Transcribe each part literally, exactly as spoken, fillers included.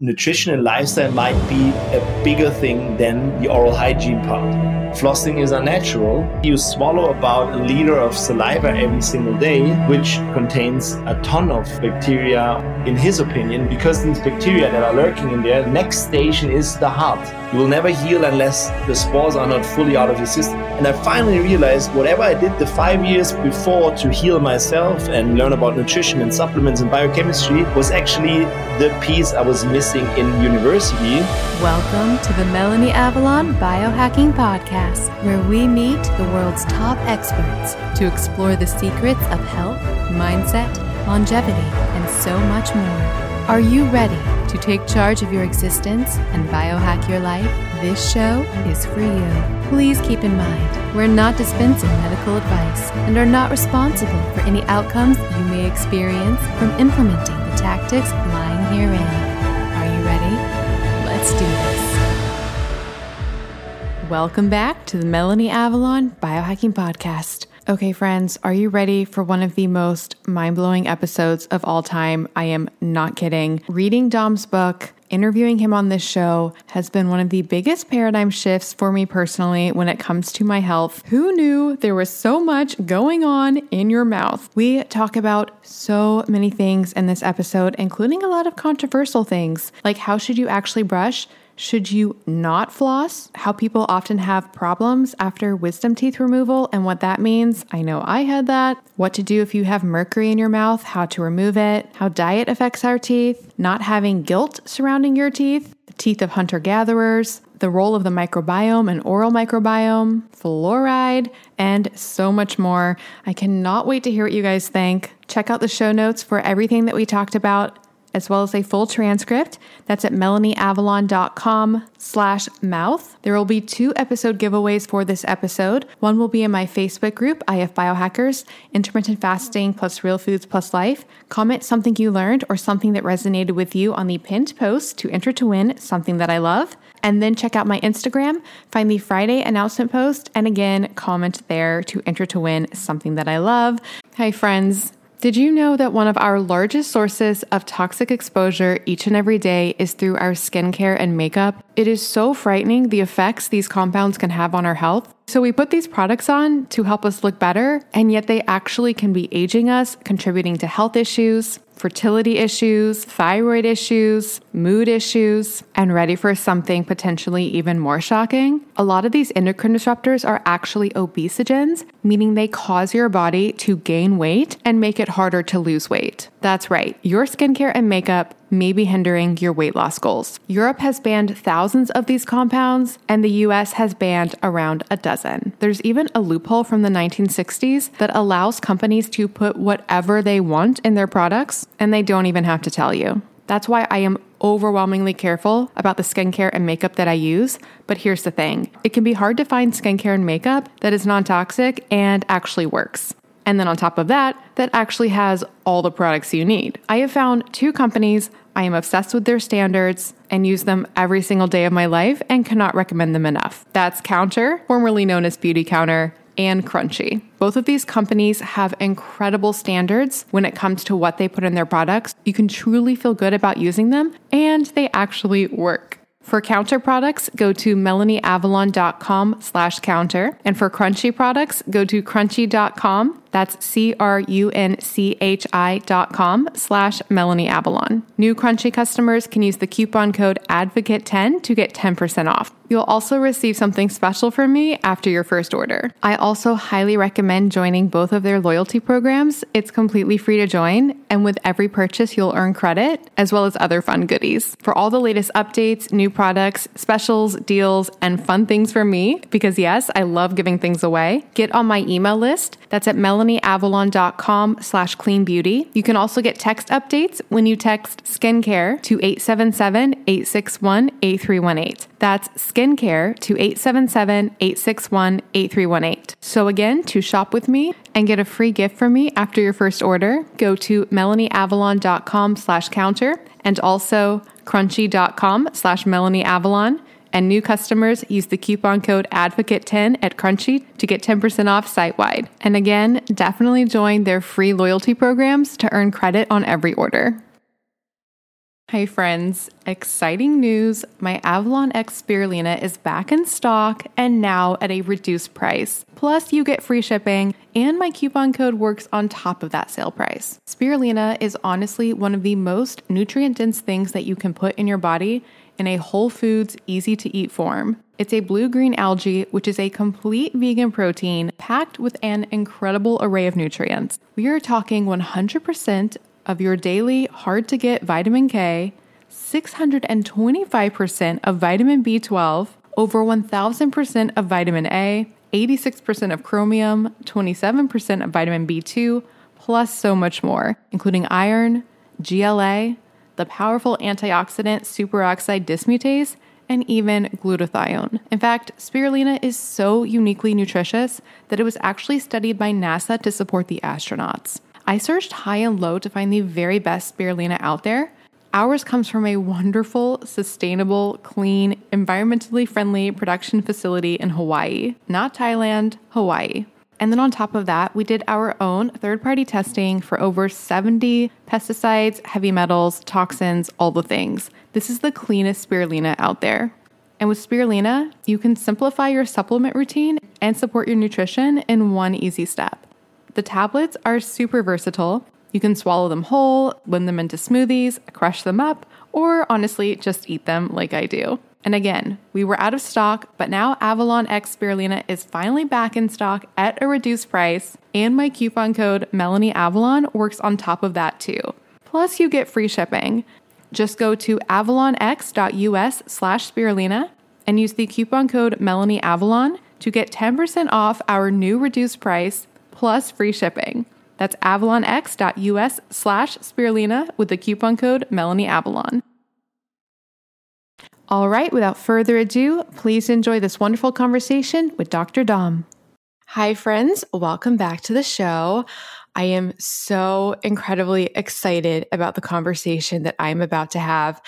nutrition and lifestyle might be a bigger thing than the oral hygiene part. Flossing is unnatural. You swallow about a liter of saliva every single day, which contains a ton of bacteria, in his opinion, because these bacteria that are lurking in there, next station is the heart. You will never heal unless the spores are not fully out of your system. And I finally realized whatever I did the five years before to heal myself and learn about nutrition and supplements and biochemistry was actually the piece I was missing in university. Welcome to the Melanie Avalon Biohacking Podcast, where we meet the world's top experts to explore the secrets of health, mindset, longevity, and so much more. Are you ready to take charge of your existence and biohack your life? This show is for you. Please keep in mind, we're not dispensing medical advice and are not responsible for any outcomes you may experience from implementing the tactics lying herein. Are you ready? Let's do this. Welcome back to the Melanie Avalon Biohacking Podcast. Okay, friends, are you ready for one of the most mind-blowing episodes of all time? I am not kidding. Reading Dom's book, interviewing him on this show has been one of the biggest paradigm shifts for me personally when it comes to my health. Who knew there was so much going on in your mouth? We talk about so many things in this episode, including a lot of controversial things, like how should you actually brush? Should you not floss? How people often have problems after wisdom teeth removal and what that means. I know I had that. What to do if you have mercury in your mouth, how to remove it, how diet affects our teeth, not having guilt surrounding your teeth, the teeth of hunter-gatherers, the role of the microbiome and oral microbiome, fluoride, and so much more. I cannot wait to hear what you guys think. Check out the show notes for everything that we talked about, as well as a full transcript. That's at melanieavalon.com slash mouth. There will be two episode giveaways for this episode. One will be in my Facebook group, I F Biohackers, Intermittent Fasting plus Real Foods plus Life. Comment something you learned or something that resonated with you on the pinned post to enter to win something that I love. And then check out my Instagram, find the Friday announcement post, and again, comment there to enter to win something that I love. Hi, friends. Did you know that one of our largest sources of toxic exposure each and every day is through our skincare and makeup? It is so frightening the effects these compounds can have on our health. So we put these products on to help us look better, and yet they actually can be aging us, contributing to health issues, fertility issues, thyroid issues, mood issues, and ready for something potentially even more shocking? A lot of these endocrine disruptors are actually obesogens, meaning they cause your body to gain weight and make it harder to lose weight. That's right, your skincare and makeup may be hindering your weight loss goals. Europe has banned thousands of these compounds, and the U S has banned around a dozen. There's even a loophole from the nineteen sixties that allows companies to put whatever they want in their products, and they don't even have to tell you. That's why I am overwhelmingly careful about the skincare and makeup that I use. But here's the thing. It can be hard to find skincare and makeup that is non-toxic and actually works. And then on top of that, that actually has all the products you need. I have found two companies I am obsessed with their standards and use them every single day of my life and cannot recommend them enough. That's Counter, formerly known as Beauty Counter, and Crunchy. Both of these companies have incredible standards when it comes to what they put in their products. You can truly feel good about using them, and they actually work. For Counter products, go to melanieavalon.com slash counter. And for Crunchy products, go to crunchy dot com. That's C-R-U-N-C-H-I dot com slash Melanie Avalon. New Crunchy customers can use the coupon code advocate ten to get ten percent off. You'll also receive something special from me after your first order. I also highly recommend joining both of their loyalty programs. It's completely free to join, and with every purchase, you'll earn credit, as well as other fun goodies. For all the latest updates, new products, specials, deals, and fun things from me, because yes, I love giving things away, get on my email list. That's at melanieavalon.com slash clean beauty. You can also get text updates when you text skincare to eight seven seven, eight six one, eight three one eight. That's skincare to eight seven seven, eight six one, eight three one eight. So again, to shop with me and get a free gift from me after your first order, go to melanieavalon.com slash counter and also crunchy.com slash melanieavalon. And new customers use the coupon code advocate ten at Crunchy to get ten percent off site-wide. And again, definitely join their free loyalty programs to earn credit on every order. Hey friends, exciting news. My Avalon X Spirulina is back in stock and now at a reduced price. Plus you get free shipping and my coupon code works on top of that sale price. Spirulina is honestly one of the most nutrient-dense things that you can put in your body in a whole foods, easy to eat form. It's a blue-green algae, which is a complete vegan protein packed with an incredible array of nutrients. We are talking one hundred percent of your daily hard-to-get vitamin K, six hundred twenty-five percent of vitamin B twelve, over one thousand percent of vitamin A, eighty-six percent of chromium, twenty-seven percent of vitamin B two, plus so much more, including iron, G L A, the powerful antioxidant superoxide dismutase, and even glutathione. In fact, spirulina is so uniquely nutritious that it was actually studied by NASA to support the astronauts. I searched high and low to find the very best spirulina out there. Ours comes from a wonderful, sustainable, clean, environmentally friendly production facility in Hawaii, not Thailand, Hawaii. And then on top of that, we did our own third-party testing for over seventy pesticides, heavy metals, toxins, all the things. This is the cleanest spirulina out there. And with spirulina, you can simplify your supplement routine and support your nutrition in one easy step. The tablets are super versatile. You can swallow them whole, blend them into smoothies, crush them up, or honestly, just eat them like I do. And again, we were out of stock, but now Avalon X Spirulina is finally back in stock at a reduced price, and my coupon code MelanieAvalon works on top of that too. Plus, you get free shipping. Just go to avalonx.us slash spirulina and use the coupon code MelanieAvalon to get ten percent off our new reduced price plus free shipping. That's avalonx.us slash spirulina with the coupon code MelanieAvalon. All right, without further ado, please enjoy this wonderful conversation with Doctor Dom. Hi, friends. Welcome back to the show. I am so incredibly excited about the conversation that I'm about to have.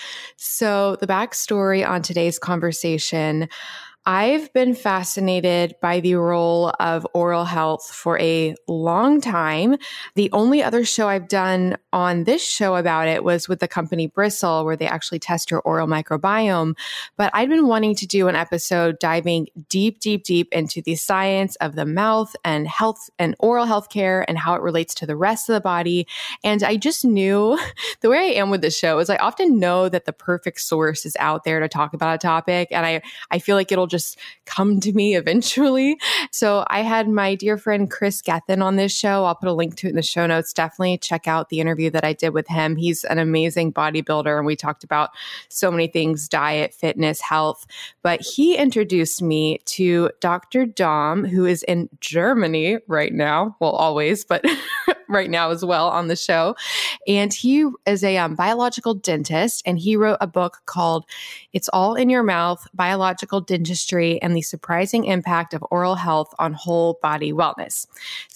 So the backstory on today's conversation, I've been fascinated by the role of oral health for a long time. The only other show I've done on this show about it was with the company Bristle, where they actually test your oral microbiome. But I'd been wanting to do an episode diving deep, deep, deep into the science of the mouth and health and oral health care and how it relates to the rest of the body. And I just knew the way I am with this show is I often know that the perfect source is out there to talk about a topic. And I, I feel like it'll just come to me eventually. So I had my dear friend Chris Gethin on this show. I'll put a link to it in the show notes. Definitely check out the interview that I did with him. He's an amazing bodybuilder, and we talked about so many things, diet, fitness, health. But he introduced me to Doctor Dom, who is in Germany right now. Well, always, but right now as well on the show. And he is a um, biological dentist, and he wrote a book called It's All in Your Mouth, Biological Dentistry and the Surprising Impact of Oral Health on Whole Body Wellness.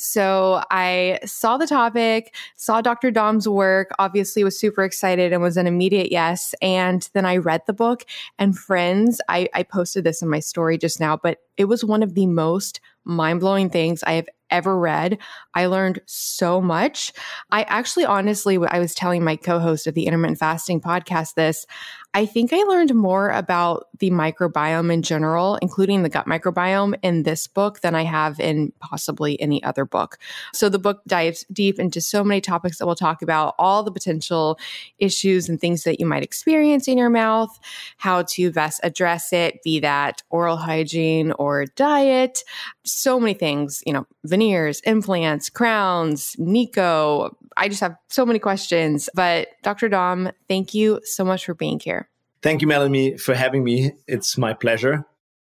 So I saw the topic, saw Doctor Dom's work, obviously was super excited and was an immediate yes. And then I read the book, and friends, I, I posted this in my story just now, but it was one of the most mind-blowing things I have ever read. I learned so much. I actually, honestly, I was telling my co-host of the Intermittent Fasting podcast this, I think I learned more about the microbiome in general, including the gut microbiome, in this book than I have in possibly any other book. So the book dives deep into so many topics that we'll talk about, all the potential issues and things that you might experience in your mouth, how to best address it, be that oral hygiene or diet, so many things, you know, veneers, implants, crowns, Nico. I just have so many questions. But Doctor Dom, thank you so much for being here. Thank you, Melanie, for having me. It's my pleasure.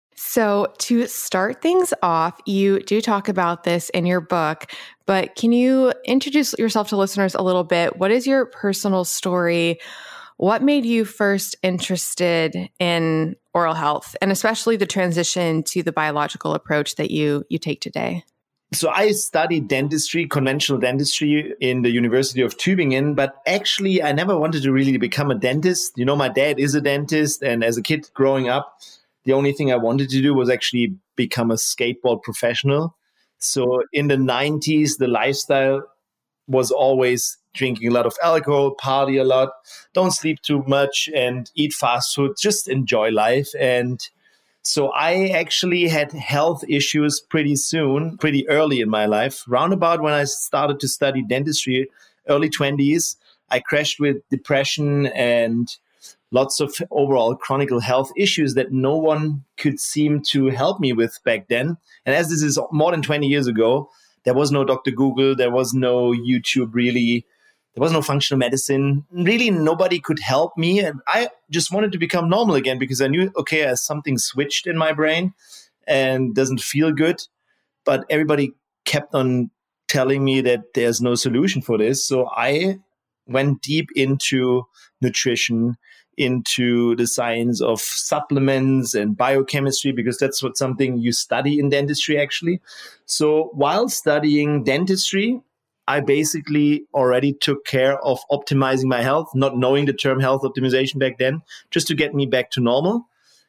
So to start things off, you do talk about this in your book, but can you introduce yourself to listeners a little bit? What is your personal story? What made you first interested in oral health, and especially the transition to the biological approach that you you take today? So I studied dentistry, conventional dentistry in the University of Tübingen, but actually I never wanted to really become a dentist. You know, my dad is a dentist, and as a kid growing up, the only thing I wanted to do was actually become a skateboard professional. So in the nineties, the lifestyle was always drinking a lot of alcohol, party a lot, don't sleep too much, and eat fast food, just enjoy life. And so I actually had health issues pretty soon, pretty early in my life. Roundabout when I started to study dentistry, early twenties, I crashed with depression and lots of overall chronic health issues that no one could seem to help me with back then. And as this is more than twenty years ago, there was no Doctor Google, there was no YouTube really, there was no functional medicine. Really, nobody could help me. And I just wanted to become normal again because I knew, okay, as something switched in my brain and doesn't feel good. But everybody kept on telling me that there's no solution for this. So I went deep into nutrition, into the science of supplements and biochemistry, because that's what something you study in dentistry actually. So while studying dentistry, I basically already took care of optimizing my health, not knowing the term health optimization back then, just to get me back to normal.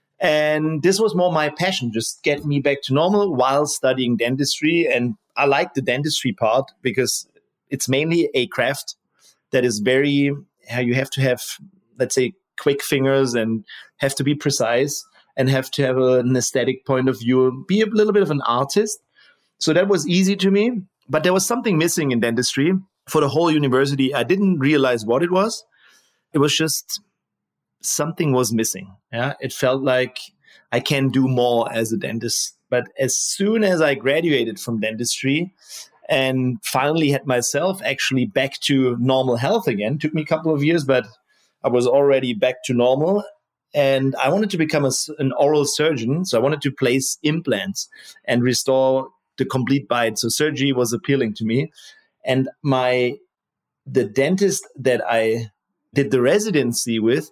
And this was more my passion, just get me back to normal while studying dentistry. And I like the dentistry part because it's mainly a craft that is very, you have to have, let's say, quick fingers and have to be precise and have to have an aesthetic point of view, be a little bit of an artist. So that was easy to me. But there was something missing in dentistry for the whole university. I didn't realize what it was. It was just something was missing. Yeah, it felt like I can do more as a dentist. But as soon as I graduated from dentistry and finally had myself actually back to normal health again, took me a couple of years, but I was already back to normal. And I wanted to become a, an oral surgeon. So I wanted to place implants and restore the complete bite. So surgery was appealing to me. And my the dentist that I did the residency with,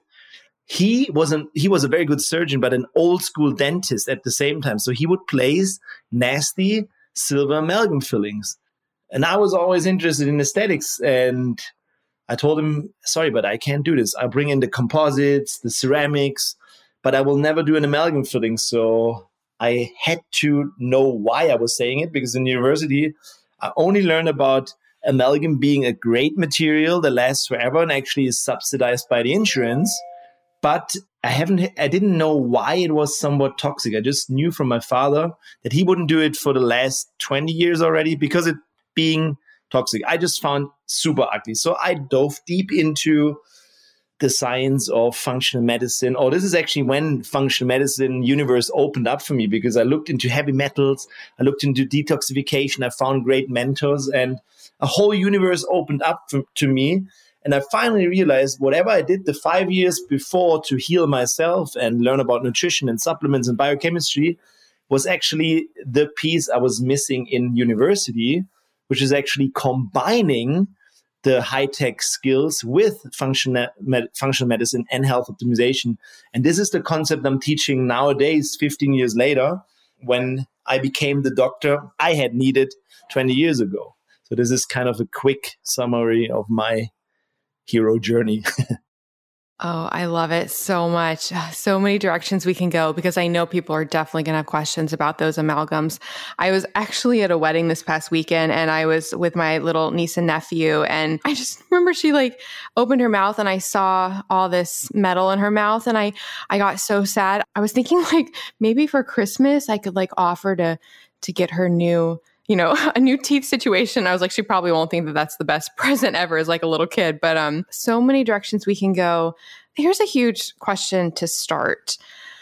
he wasn't he was a very good surgeon, but an old school dentist at the same time. So he would place nasty silver amalgam fillings. And I was always interested in aesthetics. And I told him, sorry, but I can't do this. I'll bring in the composites, the ceramics, but I will never do an amalgam filling. So I had to know why I was saying it, because in university, I only learned about amalgam being a great material that lasts forever and actually is subsidized by the insurance. But I haven't, I didn't know why it was somewhat toxic. I just knew from my father that he wouldn't do it for the last twenty years already because it being toxic. I just found super ugly. So I dove deep into the science of functional medicine. Oh, this is actually when functional medicine universe opened up for me, because I looked into heavy metals, I looked into detoxification, I found great mentors, and a whole universe opened up for, to me. And I finally realized whatever I did the five years before to heal myself and learn about nutrition and supplements and biochemistry was actually the piece I was missing in university, which is actually combining the high-tech skills with functional, med- functional medicine and health optimization. And this is the concept I'm teaching nowadays, fifteen years later, when I became the doctor I had needed twenty years ago. So this is kind of a quick summary of my hero journey. Oh, I love it so much. So many directions we can go, because I know people are definitely going to have questions about those amalgams. I was actually at a wedding this past weekend, and I was with my little niece and nephew, and I just remember she like opened her mouth and I saw all this metal in her mouth, and I, I got so sad. I was thinking like maybe for Christmas I could like offer to, to get her new, you know, a new teeth situation. I was like, she probably won't think that that's the best present ever as like a little kid, but um, so many directions we can go. Here's a huge question to start.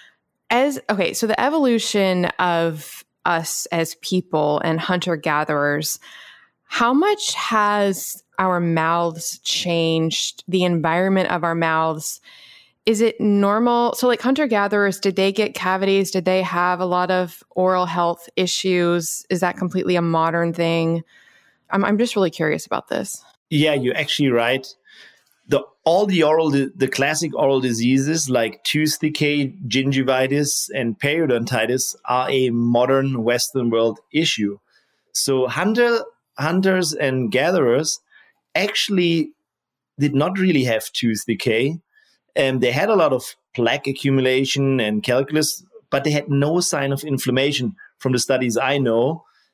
As okay, so the evolution of us as people and hunter-gatherers, how much has our mouths changed, the environment of our mouths? Is it normal? So like hunter-gatherers, did they get cavities? Did they have a lot of oral health issues? Is that completely a modern thing? I'm I'm just really curious about this. Yeah, you're actually right. The all the oral, the, the classic oral diseases like tooth decay, gingivitis, and periodontitis are a modern Western world issue. So hunter, hunters and gatherers actually did not really have tooth decay. And they had a lot of plaque accumulation and calculus, but they had no sign of inflammation from the studies I know.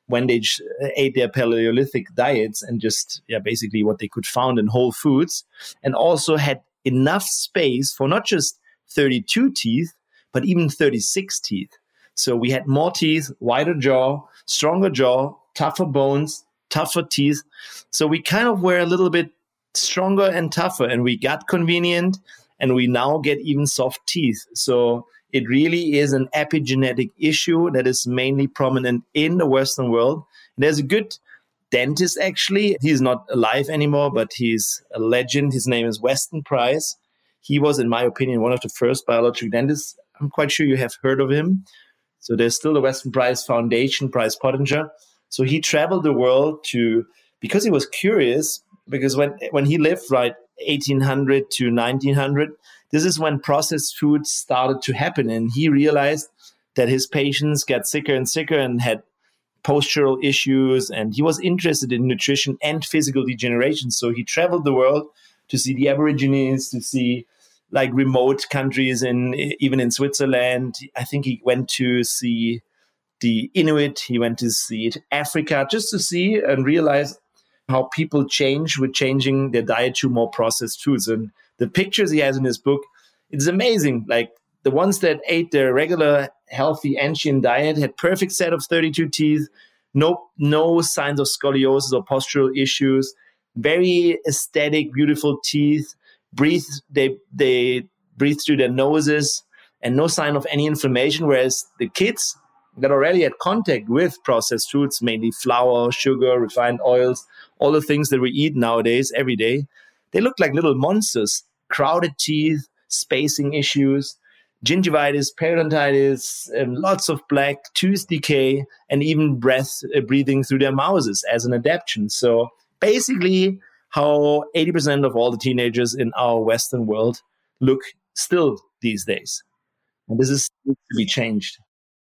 when they j- ate their Paleolithic diets and just yeah, basically what they could find in whole foods, and also had enough space for not just thirty-two teeth, but even thirty-six teeth. So we had more teeth, wider jaw, stronger jaw, tougher bones, tougher teeth. So we kind of were a little bit stronger and tougher, and we got convenient, and we now get even soft teeth. So it really is an epigenetic issue that is mainly prominent in the Western world. And there's a good dentist, actually. He's not alive anymore, but he's a legend. His name is Weston Price. He was, in my opinion, one of the first biological dentists. I'm quite sure you have heard of him. So there's still the Weston Price Foundation, Price Pottinger. So he traveled the world to, because he was curious, because when, when he lived, right, eighteen hundred to nineteen hundred, this is when processed foods started to happen. And he realized that his patients got sicker and sicker and had postural issues. And he was interested in nutrition and physical degeneration. So he traveled the world to see the Aborigines, to see like remote countries, in even in Switzerland. I think he went to see the Inuit. He went to see Africa just to see and realize how people change with changing their diet to more processed foods. And the pictures he has in his book, it's amazing. Like the ones that ate their regular healthy ancient diet had perfect set of thirty-two teeth, no, no signs of scoliosis or postural issues, very aesthetic, beautiful teeth, breathe, they, they breathe through their noses and no sign of any inflammation. Whereas the kids that already had contact with processed foods, mainly flour, sugar, refined oils, all the things that we eat nowadays every day, they look like little monsters. Crowded teeth, spacing issues, gingivitis, periodontitis, and lots of plaque, tooth decay, and even breath uh, breathing through their mouths as an adaptation. So basically how eighty percent of all the teenagers in our Western world look still these days. And this is to be changed.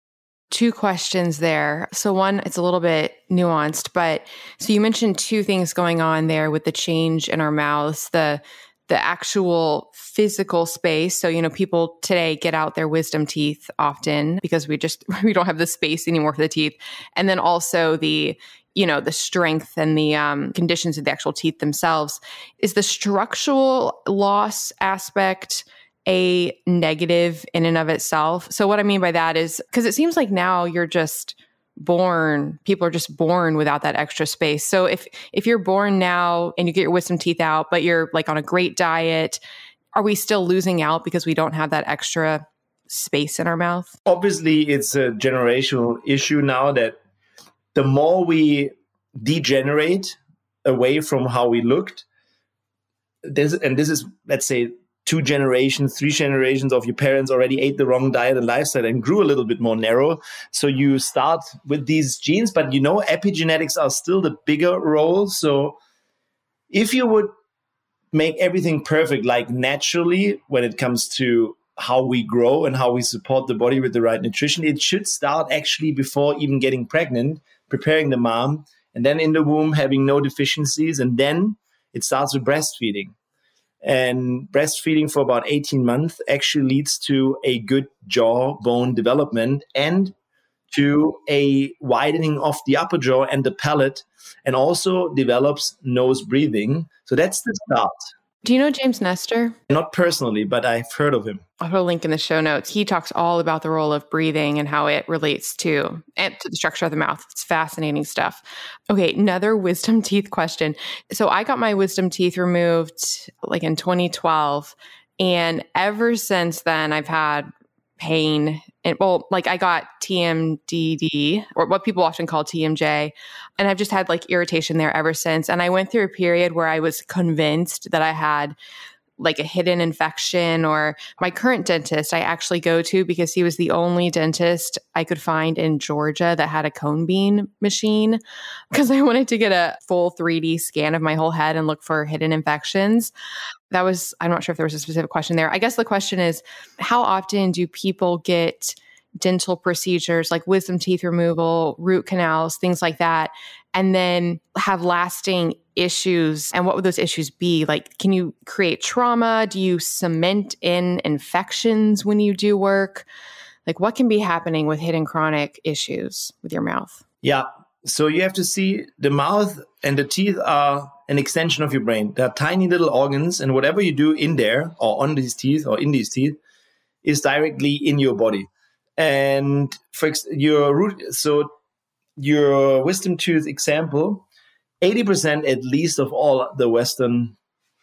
Two questions there. So one, it's a little bit nuanced, but so you mentioned two things going on there with the change in our mouths, the the actual physical space. So, you know, people today get out their wisdom teeth often because we just, we don't have the space anymore for the teeth. And then also the, you know, the strength and the um, conditions of the actual teeth themselves. Is the structural loss aspect a negative in and of itself? So what I mean by that is, because it seems like now you're just born, people are just born without that extra space. So if if you're born now and you get your wisdom teeth out, but you're like on a great diet, are we still losing out because we don't have that extra space in our mouth? Obviously, it's a generational issue now that the more we degenerate away from how we looked, this, and this is, let's say, two generations, three generations of your parents already ate the wrong diet and lifestyle and grew a little bit more narrow. So you start with these genes, but you know, epigenetics are still the bigger role. So if you would make everything perfect, like naturally, when it comes to how we grow and how we support the body with the right nutrition, it should start actually before even getting pregnant, preparing the mom, and then in the womb having no deficiencies. And then it starts with breastfeeding. And breastfeeding for about eighteen months actually leads to a good jaw bone development and to a widening of the upper jaw and the palate, and also develops nose breathing. So that's the start. Do you know James Nestor? Not personally, but I've heard of him. I'll put a link in the show notes. He talks all about the role of breathing and how it relates to, and to the structure of the mouth. It's fascinating stuff. Okay, another wisdom teeth question. So I got my wisdom teeth removed like in twenty twelve. And ever since then, I've had pain. And well, like I got T M D D, or what people often call T M J. And I've just had like irritation there ever since. And I went through a period where I was convinced that I had like a hidden infection. Or my current dentist I actually go to because he was the only dentist I could find in Georgia that had a cone beam machine, because I wanted to get a full three D scan of my whole head and look for hidden infections. That was, I'm not sure if there was a specific question there. I guess the question is, how often do people get dental procedures like wisdom teeth removal, root canals, things like that, and then have lasting issues? And what would those issues be? Like, can you create trauma? Do you cement in infections when you do work? Like, what can be happening with hidden chronic issues with your mouth? Yeah. So you have to see the mouth and the teeth are an extension of your brain. They're tiny little organs, and whatever you do in there or on these teeth or in these teeth is directly in your body. And for ex- your root, so your wisdom tooth example, eighty percent at least of all the Western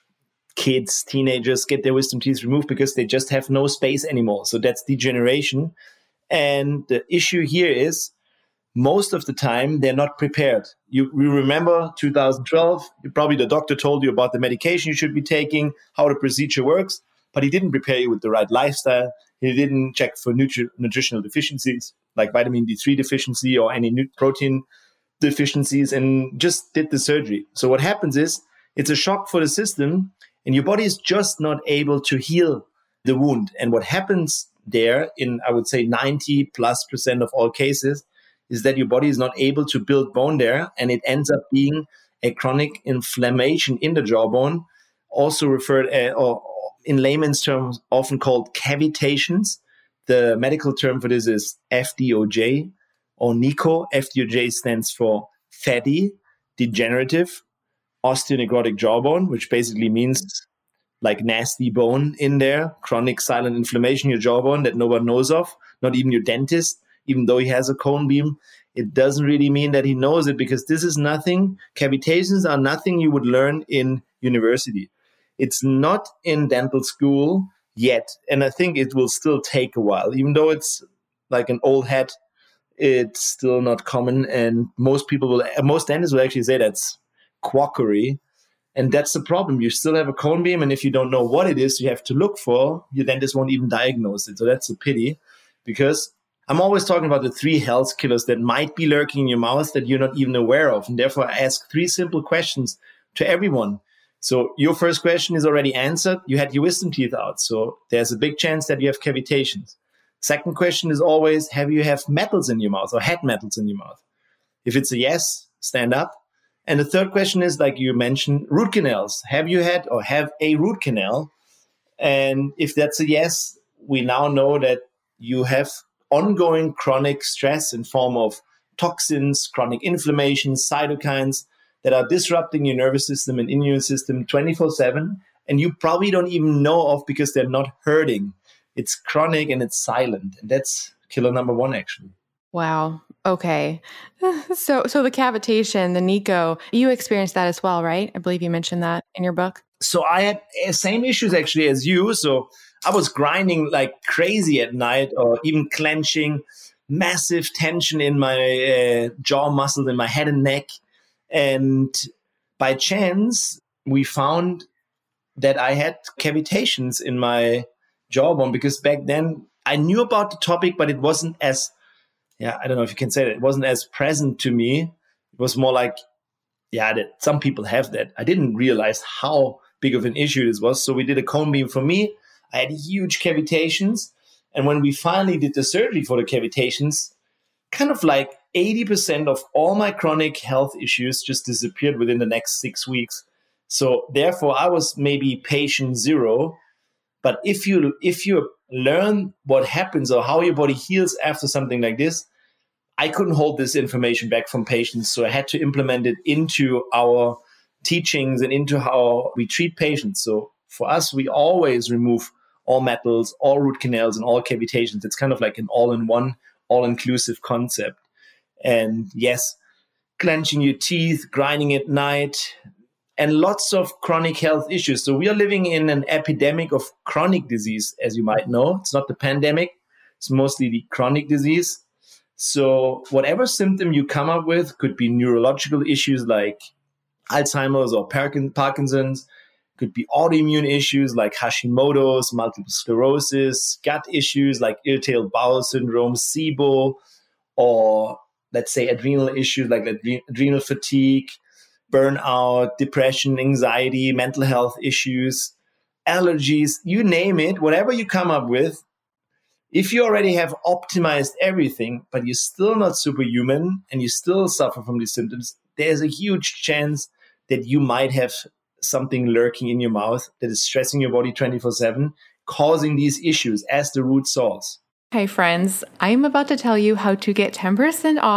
kids, teenagers get their wisdom teeth removed because they just have no space anymore. So that's degeneration. And the issue here is most of the time they're not prepared. You, you remember two thousand twelve, probably the doctor told you about the medication you should be taking, how the procedure works, but he didn't prepare you with the right lifestyle. He didn't check for nutri- nutritional deficiencies like vitamin D three deficiency or any nu- protein deficiencies, and just did the surgery. So what happens is it's a shock for the system, and your body is just not able to heal the wound. And what happens there in, I would say, ninety plus percent of all cases is that your body is not able to build bone there, and it ends up being a chronic inflammation in the jawbone, also referred uh, or in layman's terms often called cavitations. The medical term for this is F D O J or NICO. F D O J stands for fatty, degenerative, osteonecrotic jawbone, which basically means like nasty bone in there, chronic silent inflammation in your jawbone that no one knows of, not even your dentist, even though he has a cone beam. It doesn't really mean that he knows it, because this is nothing. Cavitations are nothing you would learn in university. It's not in dental school yet, and I think it will still take a while. Even though it's like an old hat, it's still not common, and most people will, most dentists will actually say that's quackery. And that's the problem. You still have a cone beam, and if you don't know what it is you have to look for, your dentist won't even diagnose it. So that's a pity, because I'm always talking about the three health killers that might be lurking in your mouth that you're not even aware of. And therefore, I ask three simple questions to everyone. So your first question is already answered. You had your wisdom teeth out. So there's a big chance that you have cavitations. Second question is always, have you have metals in your mouth or had metals in your mouth? If it's a yes, stand up. And the third question is, like you mentioned, root canals. Have you had or have a root canal? And if that's a yes, we now know that you have ongoing chronic stress in form of toxins, chronic inflammation, cytokines that are disrupting your nervous system and immune system twenty-four seven. And you probably don't even know of because they're not hurting. It's chronic and it's silent. And that's killer number one, actually. Wow. Okay. So so the cavitation, the NICO, you experienced that as well, right? I believe you mentioned that in your book. So I had the same issues actually as you. So I was grinding like crazy at night, or even clenching, massive tension in my uh, jaw muscles, in my head and neck. And by chance, we found that I had cavitations in my jawbone, because back then I knew about the topic, but it wasn't as Yeah, I don't know if you can say that. It wasn't as present to me. It was more like, yeah, that some people have that. I didn't realize how big of an issue this was. So we did a cone beam for me. I had huge cavitations. And when we finally did the surgery for the cavitations, kind of like eighty percent of all my chronic health issues just disappeared within the next six weeks. So therefore, I was maybe patient zero. But if you if you learn what happens or how your body heals after something like this, I couldn't hold this information back from patients. So I had to implement it into our teachings and into how we treat patients. So for us, we always remove all metals, all root canals, and all cavitations. It's kind of like an all-in-one, all-inclusive concept. And yes, clenching your teeth, grinding at night, and lots of chronic health issues. So we are living in an epidemic of chronic disease, as you might know. It's not the pandemic. It's mostly the chronic disease. So whatever symptom you come up with could be neurological issues like Alzheimer's or Parkinson's, could be autoimmune issues like Hashimoto's, multiple sclerosis, gut issues like irritable bowel syndrome, SIBO, or let's say adrenal issues like adrenal fatigue, burnout, depression, anxiety, mental health issues, allergies, you name it, whatever you come up with. If you already have optimized everything, but you're still not superhuman and you still suffer from these symptoms, there's a huge chance that you might have something lurking in your mouth that is stressing your body twenty-four seven, causing these issues as the root source. Hey friends, I'm about to tell you how to get ten percent off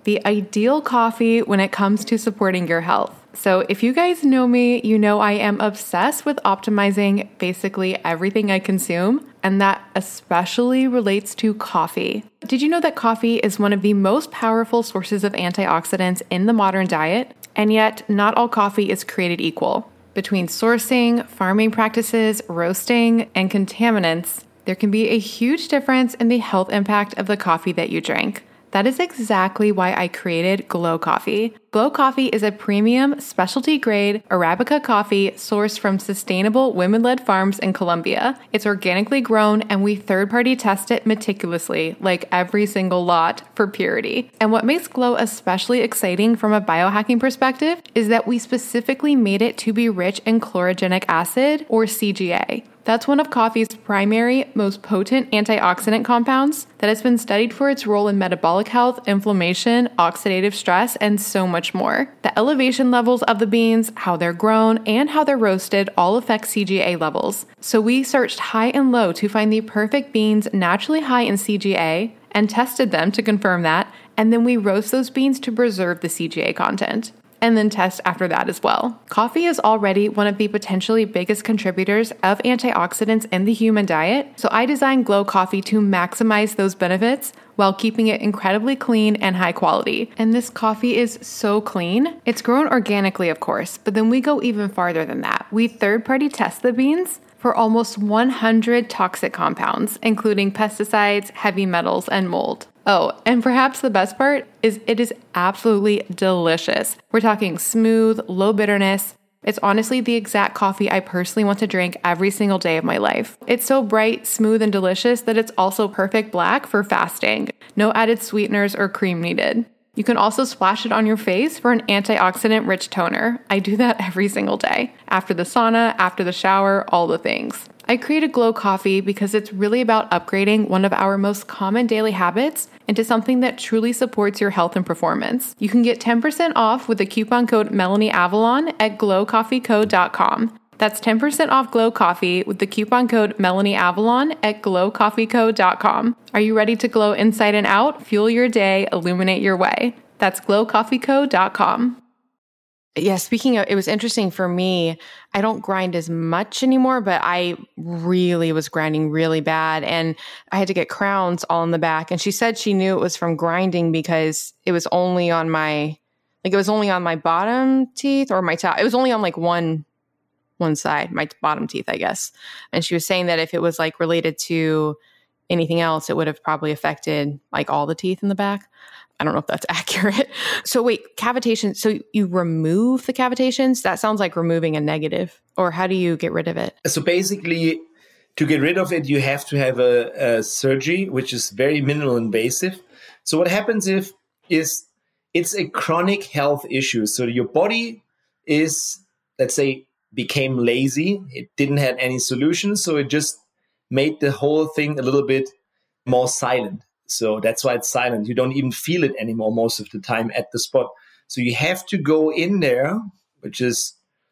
the ideal coffee when it comes to supporting your health. So if you guys know me, you know I am obsessed with optimizing basically everything I consume, and that especially relates to coffee. Did you know that coffee is one of the most powerful sources of antioxidants in the modern diet? And yet, not all coffee is created equal. Between sourcing, farming practices, roasting, and contaminants, there can be a huge difference in the health impact of the coffee that you drink. That is exactly why I created Glow Coffee. Glow Coffee is a premium, specialty-grade Arabica coffee sourced from sustainable women-led farms in Colombia. It's organically grown, and we third-party test it meticulously, like every single lot, for purity. And what makes Glow especially exciting from a biohacking perspective is that we specifically made it to be rich in chlorogenic acid, or C G A. That's one of coffee's primary, most potent antioxidant compounds that has been studied for its role in metabolic health, inflammation, oxidative stress, and so much more. The elevation levels of the beans, how they're grown, and how they're roasted all affect C G A levels. So we searched high and low to find the perfect beans naturally high in C G A and tested them to confirm that, and then we roast those beans to preserve the C G A content. And then test after that as well. Coffee is already one of the potentially biggest contributors of antioxidants in the human diet, so I designed Glow Coffee to maximize those benefits while keeping it incredibly clean and high quality. And this coffee is so clean. It's grown organically, of course, but then we go even farther than that. We third-party test the beans for almost one hundred toxic compounds, including pesticides, heavy metals, and mold. Oh, and perhaps the best part is it is absolutely delicious. We're talking smooth, low bitterness. It's honestly the exact coffee I personally want to drink every single day of my life. It's so bright, smooth, and delicious that it's also perfect black for fasting. No added sweeteners or cream needed. You can also splash it on your face for an antioxidant-rich toner. I do that every single day. After the sauna, after the shower, all the things. I created Glow Coffee because it's really about upgrading one of our most common daily habits into something that truly supports your health and performance. You can get ten percent off with the coupon code MelanieAvalon at glow coffee co dot com. That's ten percent off Glow Coffee with the coupon code MelanieAvalon at glow coffee co dot com. Are you ready to glow inside and out? Fuel your day, illuminate your way. That's glow coffee co dot com. Yeah, speaking of, it was interesting for me. I don't grind as much anymore, but I really was grinding really bad. And I had to get crowns all in the back. And she said she knew it was from grinding because it was only on my, like it was only on my bottom teeth or my top. It was only on like one, one side, my bottom teeth, I guess. And she was saying that if it was like related to anything else, it would have probably affected like all the teeth in the back. I don't know if that's accurate. So wait, cavitation. So you remove the cavitations? That sounds like removing a negative. Or how do you get rid of it? So basically, to get rid of it, you have to have a, a surgery, which is very minimal invasive. So what happens if is it's a chronic health issue. So your body is, let's say, became lazy. It didn't have any solutions. So it just made the whole thing a little bit more silent. So that's why it's silent. You don't even feel it anymore most of the time at the spot. So you have to go in there, which is,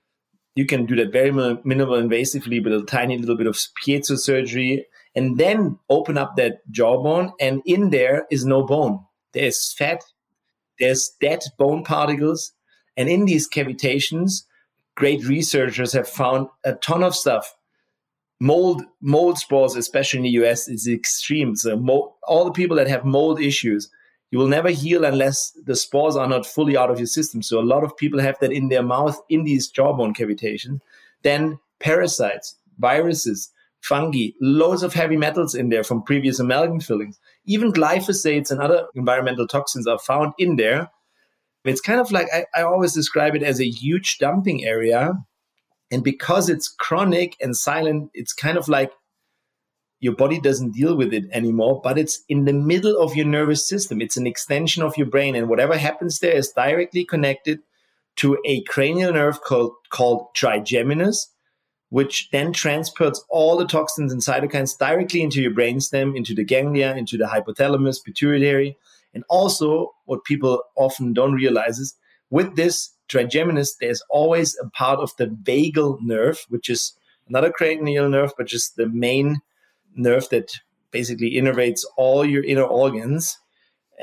you can do that very minimal invasively with a tiny little bit of piezo surgery, and then open up that jawbone. And in there is no bone. There's fat, there's dead bone particles. And in these cavitations, great researchers have found a ton of stuff. Mold, mold spores, especially in the U S, is extreme. So mold, all the people that have mold issues, you will never heal unless the spores are not fully out of your system. So a lot of people have that in their mouth, in these jawbone cavitations. Then parasites, viruses, fungi, loads of heavy metals in there from previous amalgam fillings. Even glyphosates and other environmental toxins are found in there. It's kind of like, I, I always describe it as a huge dumping area. And because it's chronic and silent, it's kind of like your body doesn't deal with it anymore, but it's in the middle of your nervous system. It's an extension of your brain. And whatever happens there is directly connected to a cranial nerve called, called trigeminus, which then transports all the toxins and cytokines directly into your brainstem, into the ganglia, into the hypothalamus, pituitary. And also, what people often don't realize is with this trigeminus, there's always a part of the vagal nerve, which is not a cranial nerve, but just the main nerve that basically innervates all your inner organs.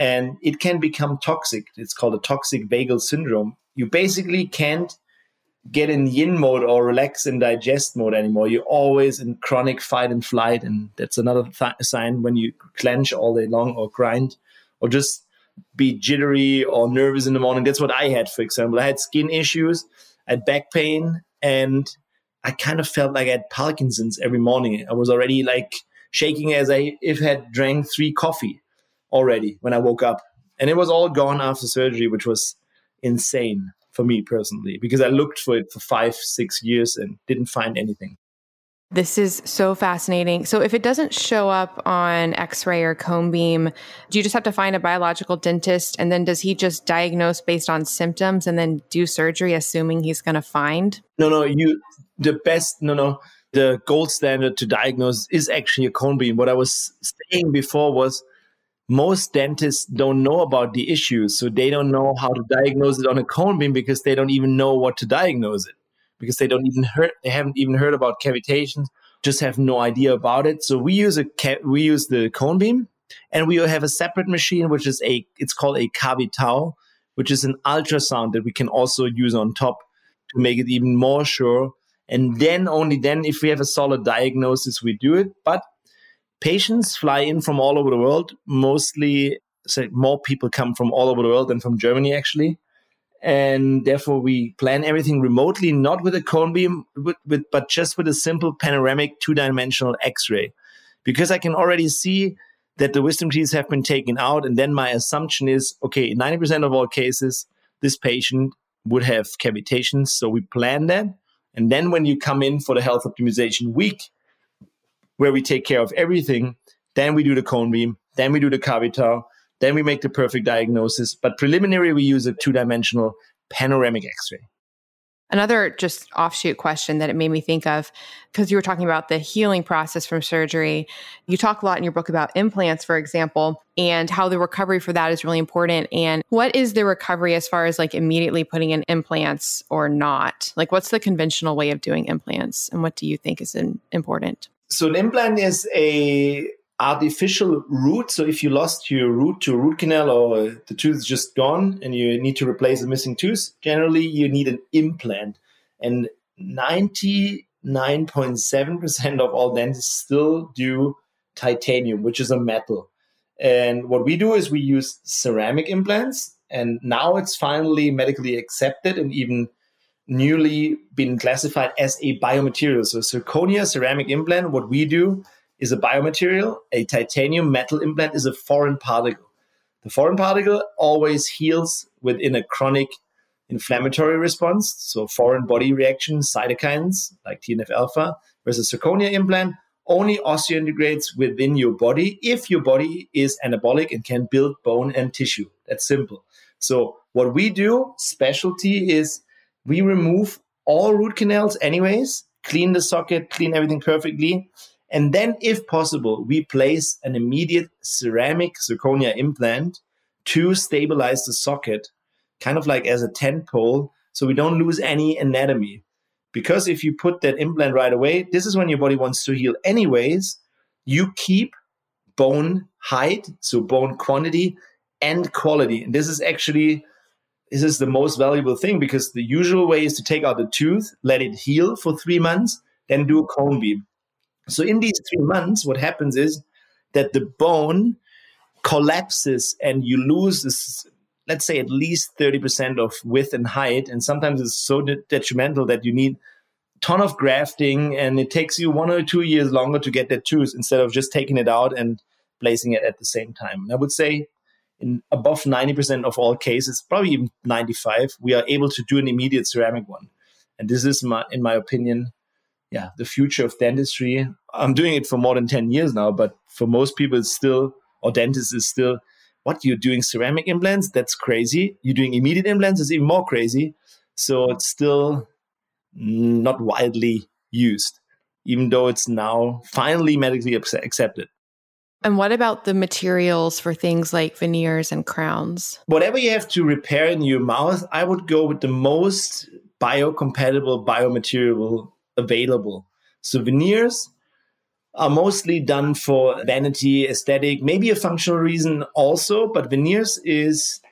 and it can become toxic. It's called a toxic vagal syndrome. You basically can't get in yin mode or relax and digest mode anymore. You're always in chronic fight and flight, and that's another th- sign when you clench all day long or grind or just be jittery or nervous in the morning. That's what I had, for example. I had skin issues, I had back pain, and I kind of felt like I had Parkinson's every morning. I was already like shaking as I if I had drank three coffee already when I woke up. And it was all gone after surgery, which was insane for me personally, because I looked for it for five, six years and didn't find anything. This is so fascinating. So if it doesn't show up on X-ray or cone beam, do you just have to find a biological dentist? And then does he just diagnose based on symptoms and then do surgery, assuming he's going to find? No, no, you, the best, no, no, the gold standard to diagnose is actually a cone beam. What I was saying before was most dentists don't know about the issues. So they don't know how to diagnose it on a cone beam because they don't even know what to diagnose it. Because they don't even heard, they haven't even heard about cavitations, just have no idea about it. So we use a we use the cone beam, and we have a separate machine which is a it's called a Cavitao, which is an ultrasound that we can also use on top to make it even more sure. And then only then, if we have a solid diagnosis, we do it. But patients fly in from all over the world. Mostly, so more people come from all over the world than from Germany, actually. And therefore, we plan everything remotely, not with a cone beam, with, with, but just with a simple panoramic two-dimensional X-ray. Because I can already see that the wisdom teeth have been taken out. And then my assumption is, okay, ninety percent of all cases, this patient would have cavitations. So we plan that. And then when you come in for the health optimization week, where we take care of everything, then we do the cone beam, then we do the Cavitao, then we make the perfect diagnosis. But preliminary, we use a two-dimensional panoramic X-ray. Another just offshoot question that it made me think of, because you were talking about the healing process from surgery. You talk a lot in your book about implants, for example, and how the recovery for that is really important. And what is the recovery as far as like immediately putting in implants or not? Like, what's the conventional way of doing implants? And what do you think is in, important? So an implant is a artificial root. So if you lost your root to a root canal or the tooth is just gone and you need to replace a missing tooth, generally you need an implant. And ninety-nine point seven percent of all dentists still do titanium, which is a metal. And what we do is we use ceramic implants. And now it's finally medically accepted and even newly been classified as a biomaterial. So zirconia ceramic implant, what we do is a biomaterial. A titanium metal implant is a foreign particle. The foreign particle always heals within a chronic inflammatory response, so foreign body reactions, cytokines like T N F alpha, versus zirconia implant only osseointegrates within your body if your body is anabolic and can build bone and tissue. That's simple. So what we do, specialty, is we remove all root canals anyways, clean the socket, clean everything perfectly. And then, if possible, we place an immediate ceramic zirconia implant to stabilize the socket, kind of like as a tent pole, so we don't lose any anatomy. Because if you put that implant right away, this is when your body wants to heal anyways, you keep bone height, so bone quantity and quality. And this is actually, this is the most valuable thing, because the usual way is to take out the tooth, let it heal for three months, then do a cone beam. So in these three months, what happens is that the bone collapses and you lose this, let's say, at least thirty percent of width and height. And sometimes it's so de- detrimental that you need a ton of grafting, and it takes you one or two years longer to get that tooth instead of just taking it out and placing it at the same time. And I would say in above ninety percent of all cases, probably even ninety-five, we are able to do an immediate ceramic one. And this is, my, in my opinion, yeah, the future of dentistry. I'm doing it for more than ten years now, but for most people, it's still, or dentists is still, what, you're doing ceramic implants? That's crazy. You're doing immediate implants? It's even more crazy. So it's still not widely used, even though it's now finally medically accepted. And what about the materials for things like veneers and crowns? Whatever you have to repair in your mouth, I would go with the most biocompatible biomaterial available. So veneers, are mostly done for vanity, aesthetic, maybe a functional reason also, but veneers is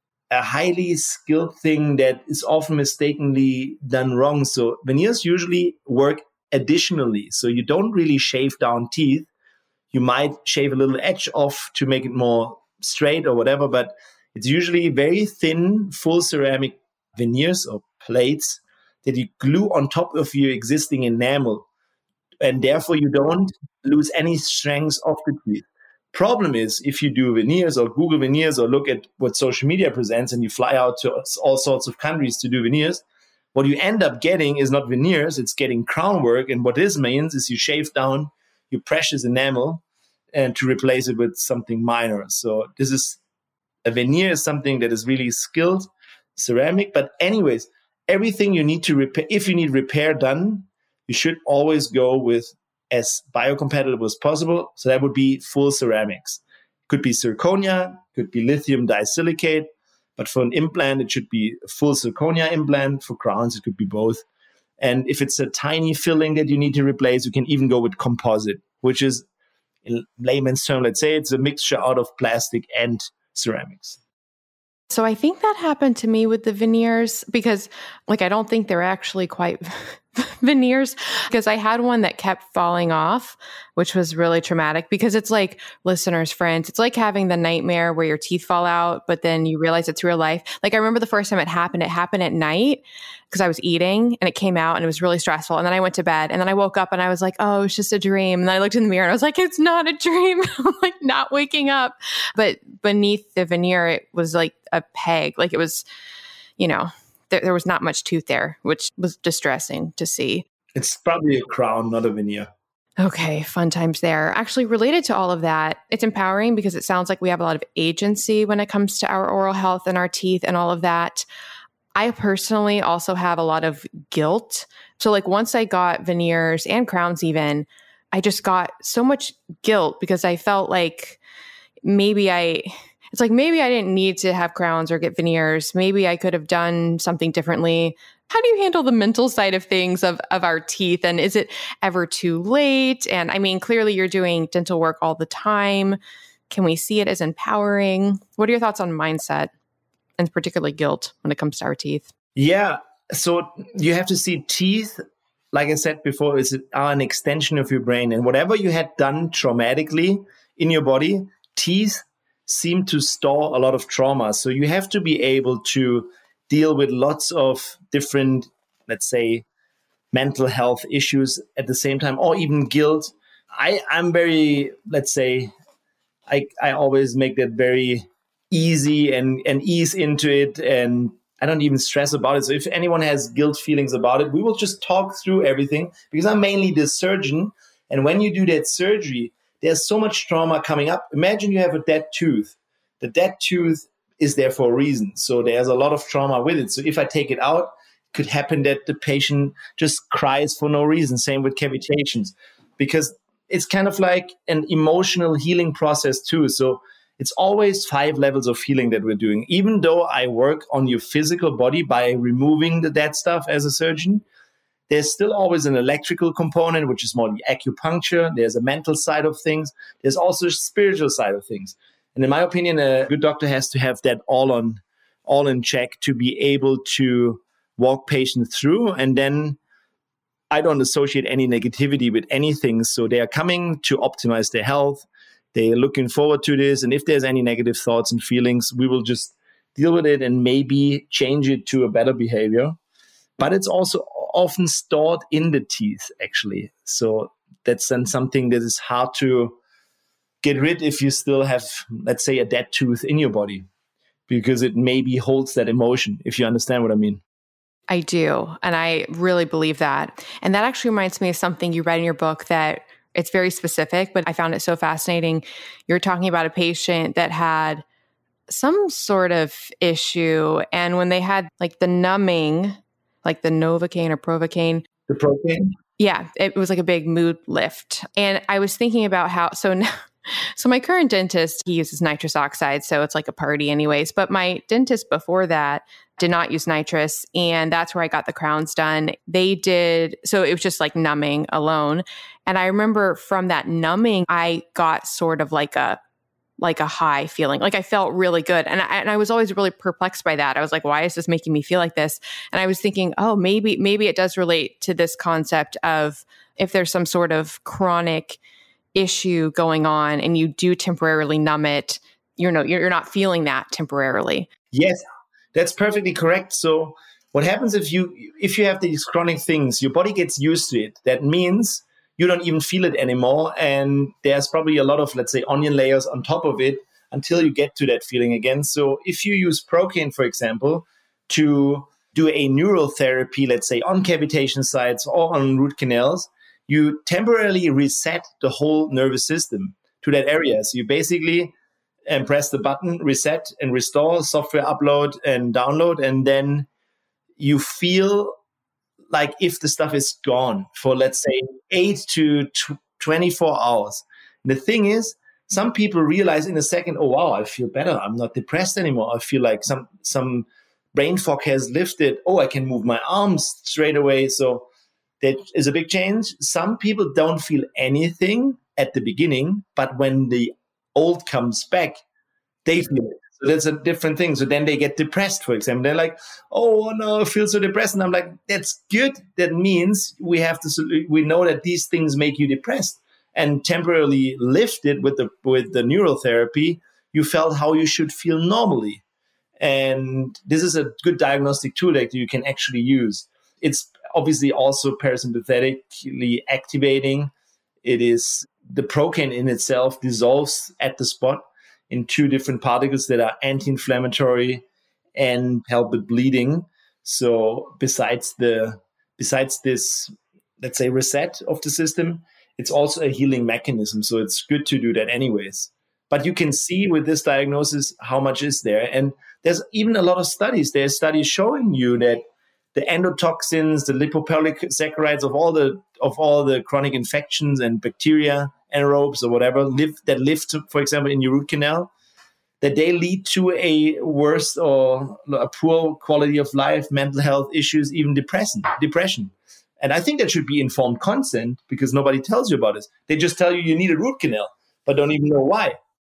a highly skilled thing that is often mistakenly done wrong. So veneers usually work additionally. So you don't really shave down teeth. You might shave a little edge off to make it more straight or whatever, but it's usually very thin, full ceramic veneers or plates that you glue on top of your existing enamel. And therefore you don't lose any strength of the teeth. Problem is, if you do veneers or Google veneers or look at what social media presents and you fly out to all sorts of countries to do veneers, what you end up getting is not veneers, it's getting crown work. And what this means is you shave down your precious enamel and to replace it with something minor. So this is, a veneer is something that is really skilled ceramic. But anyways, everything you need to repair, if you need repair done, you should always go with as biocompatible as possible. So that would be full ceramics. Could be zirconia, could be lithium disilicate, but for an implant, it should be a full zirconia implant. For crowns, it could be both. And if it's a tiny filling that you need to replace, you can even go with composite, which is, in layman's term, let's say it's a mixture out of plastic and ceramics. So I think that happened to me with the veneers because, like, I don't think they're actually quite veneers because I had one that kept falling off, which was really traumatic because it's like, listeners, friends, it's like having the nightmare where your teeth fall out, but then you realize it's real life. Like, I remember the first time it happened, it happened at night because I was eating and it came out and it was really stressful. And then I went to bed and then I woke up and I was like, oh, it's just a dream. And then I looked in the mirror and I was like, it's not a dream. I'm like not waking up. But beneath the veneer, it was like a peg. Like it was, you know, there, there was not much tooth there, which was distressing to see. It's probably a crown, not a veneer. Okay, fun times there. Actually, related to all of that, it's empowering because it sounds like we have a lot of agency when it comes to our oral health and our teeth and all of that. I personally also have a lot of guilt. So like once I got veneers and crowns even, I just got so much guilt because I felt like maybe I... It's like, maybe I didn't need to have crowns or get veneers. Maybe I could have done something differently. How do you handle the mental side of things of, of our teeth? And is it ever too late? And I mean, clearly you're doing dental work all the time. Can we see it as empowering? What are your thoughts on mindset and particularly guilt when it comes to our teeth? Yeah. So you have to see teeth, like I said before, is are an extension of your brain. And whatever you had done traumatically in your body, teeth seem to store a lot of trauma. So you have to be able to deal with lots of different, let's say, mental health issues at the same time, or even guilt. I, I'm very, let's say, I, I always make that very easy and, and ease into it. And I don't even stress about it. So if anyone has guilt feelings about it, we will just talk through everything because I'm mainly the surgeon. And when you do that surgery, there's so much trauma coming up. Imagine you have a dead tooth. The dead tooth is there for a reason. So there's a lot of trauma with it. So if I take it out, it could happen that the patient just cries for no reason. Same with cavitations, because it's kind of like an emotional healing process too. So it's always five levels of healing that we're doing. Even though I work on your physical body by removing the dead stuff as a surgeon, there's still always an electrical component, which is more the acupuncture. There's a mental side of things. There's also a spiritual side of things. And in my opinion, a good doctor has to have that all on, all in check to be able to walk patients through. And then I don't associate any negativity with anything. So they are coming to optimize their health. They are looking forward to this. And if there's any negative thoughts and feelings, we will just deal with it and maybe change it to a better behavior. But it's also often stored in the teeth, actually. So that's then something that is hard to get rid if you still have, let's say, a dead tooth in your body, because it maybe holds that emotion, if you understand what I mean. I do. And I really believe that. And that actually reminds me of something you read in your book that it's very specific, but I found it so fascinating. You're talking about a patient that had some sort of issue. And when they had like the numbing, like the Novocaine or Provocaine. The Provocaine? Yeah, it was like a big mood lift. And I was thinking about how, so now, So my current dentist, he uses nitrous oxide, so it's like a party anyways. But my dentist before that did not use nitrous, and that's where I got the crowns done. They did, so it was just like numbing alone. And I remember from that numbing, I got sort of like a like a high feeling. Like I felt really good. And I, and I was always really perplexed by that. I was like, why is this making me feel like this? And I was thinking, oh, maybe, maybe it does relate to this concept of if there's some sort of chronic issue going on and you do temporarily numb it, you know, you're, you're not feeling that temporarily. Yes, that's perfectly correct. So what happens if you, if you have these chronic things, your body gets used to it. That means you don't even feel it anymore. And there's probably a lot of, let's say, onion layers on top of it until you get to that feeling again. So if you use Procaine, for example, to do a neural therapy, let's say on cavitation sites or on root canals, you temporarily reset the whole nervous system to that area. So you basically um, press the button, reset and restore, software upload and download, and then you feel like if the stuff is gone for, let's say, eight to twenty-four hours. The thing is, some people realize in a second, oh, wow, I feel better. I'm not depressed anymore. I feel like some some brain fog has lifted. Oh, I can move my arms straight away. So that is a big change. Some people don't feel anything at the beginning, but when the old comes back, they feel it. So that's a different thing. So then they get depressed, for example. They're like, oh, no, I feel so depressed. And I'm like, that's good. That means we have to, we know that these things make you depressed. And temporarily lifted with the with the neural therapy, you felt how you should feel normally. And this is a good diagnostic tool that you can actually use. It's obviously also parasympathetically activating. It is, the Procaine in itself dissolves at the spot in two different particles that are anti-inflammatory and help with bleeding. So besides the besides this, let's say, reset of the system, it's also a healing mechanism. So it's good to do that anyways. But you can see with this diagnosis how much is there. And there's even a lot of studies. There's studies showing you that the endotoxins, the lipopolysaccharides of all the of all the chronic infections and bacteria, anaerobes or whatever, live that live, to, for example, in your root canal, that they lead to a worse or a poor quality of life, mental health issues, even depression. Depression. And I think that should be informed consent because nobody tells you about this. They just tell you you need a root canal, but don't even know why.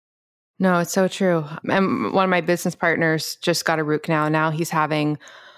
No, it's so true. And one of my business partners just got a root canal. Now he's having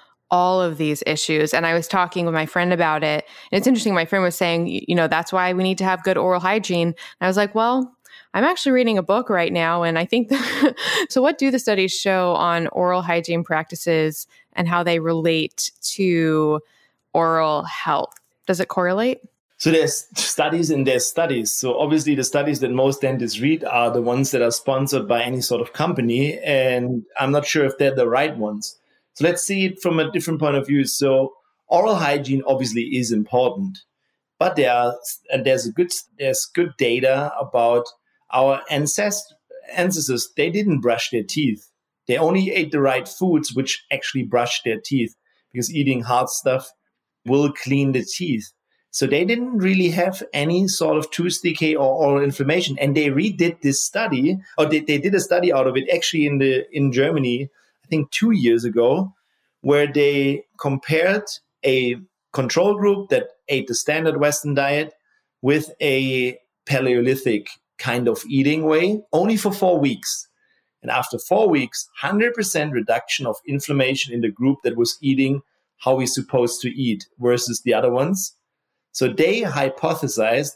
all of these issues. And I was talking with my friend about it. And it's interesting. My friend was saying, you know, that's why we need to have good oral hygiene. And I was like, well, I'm actually reading a book right now. And I think, that so what do the studies show on oral hygiene practices and how they relate to oral health? Does it correlate? So there's studies and there's studies. So obviously the studies that most dentists read are the ones that are sponsored by any sort of company. And I'm not sure if they're the right ones. So let's see it from a different point of view. So oral hygiene obviously is important, but there are, and there's a good there's good data about our ancest- ancestors. They didn't brush their teeth. They only ate the right foods, which actually brushed their teeth, because eating hard stuff will clean the teeth. So they didn't really have any sort of tooth decay or oral inflammation. And they redid this study, or they, they did a study out of it actually in the in Germany, I think two years ago, where they compared a control group that ate the standard Western diet with a Paleolithic kind of eating way, only for four weeks. And after four weeks, one hundred percent reduction of inflammation in the group that was eating how we're supposed to eat versus the other ones. So they hypothesized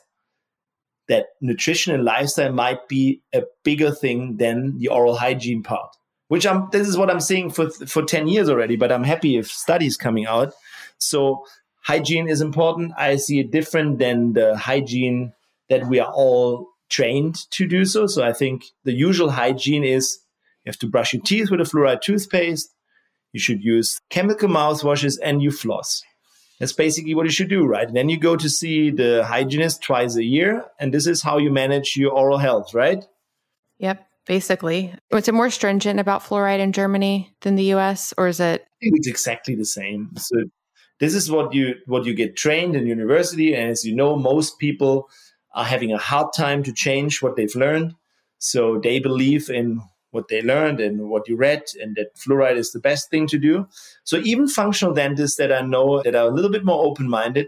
that nutrition and lifestyle might be a bigger thing than the oral hygiene part, which I'm, this is what I'm saying for, for ten years already, but I'm happy if studies coming out. So hygiene is important. I see it different than the hygiene that we are all trained to do so. So I think the usual hygiene is you have to brush your teeth with a fluoride toothpaste. You should use chemical mouthwashes and you floss. That's basically what you should do, right? And then you go to see the hygienist twice a year, and this is how you manage your oral health, right? Yep, basically. Was it more stringent about fluoride in Germany than the U S, or is it? I think it's exactly the same. So this is what you what you get trained in university, and as you know, most people are having a hard time to change what they've learned. So they believe in what they learned and what you read, and that fluoride is the best thing to do. So even functional dentists that I know that are a little bit more open-minded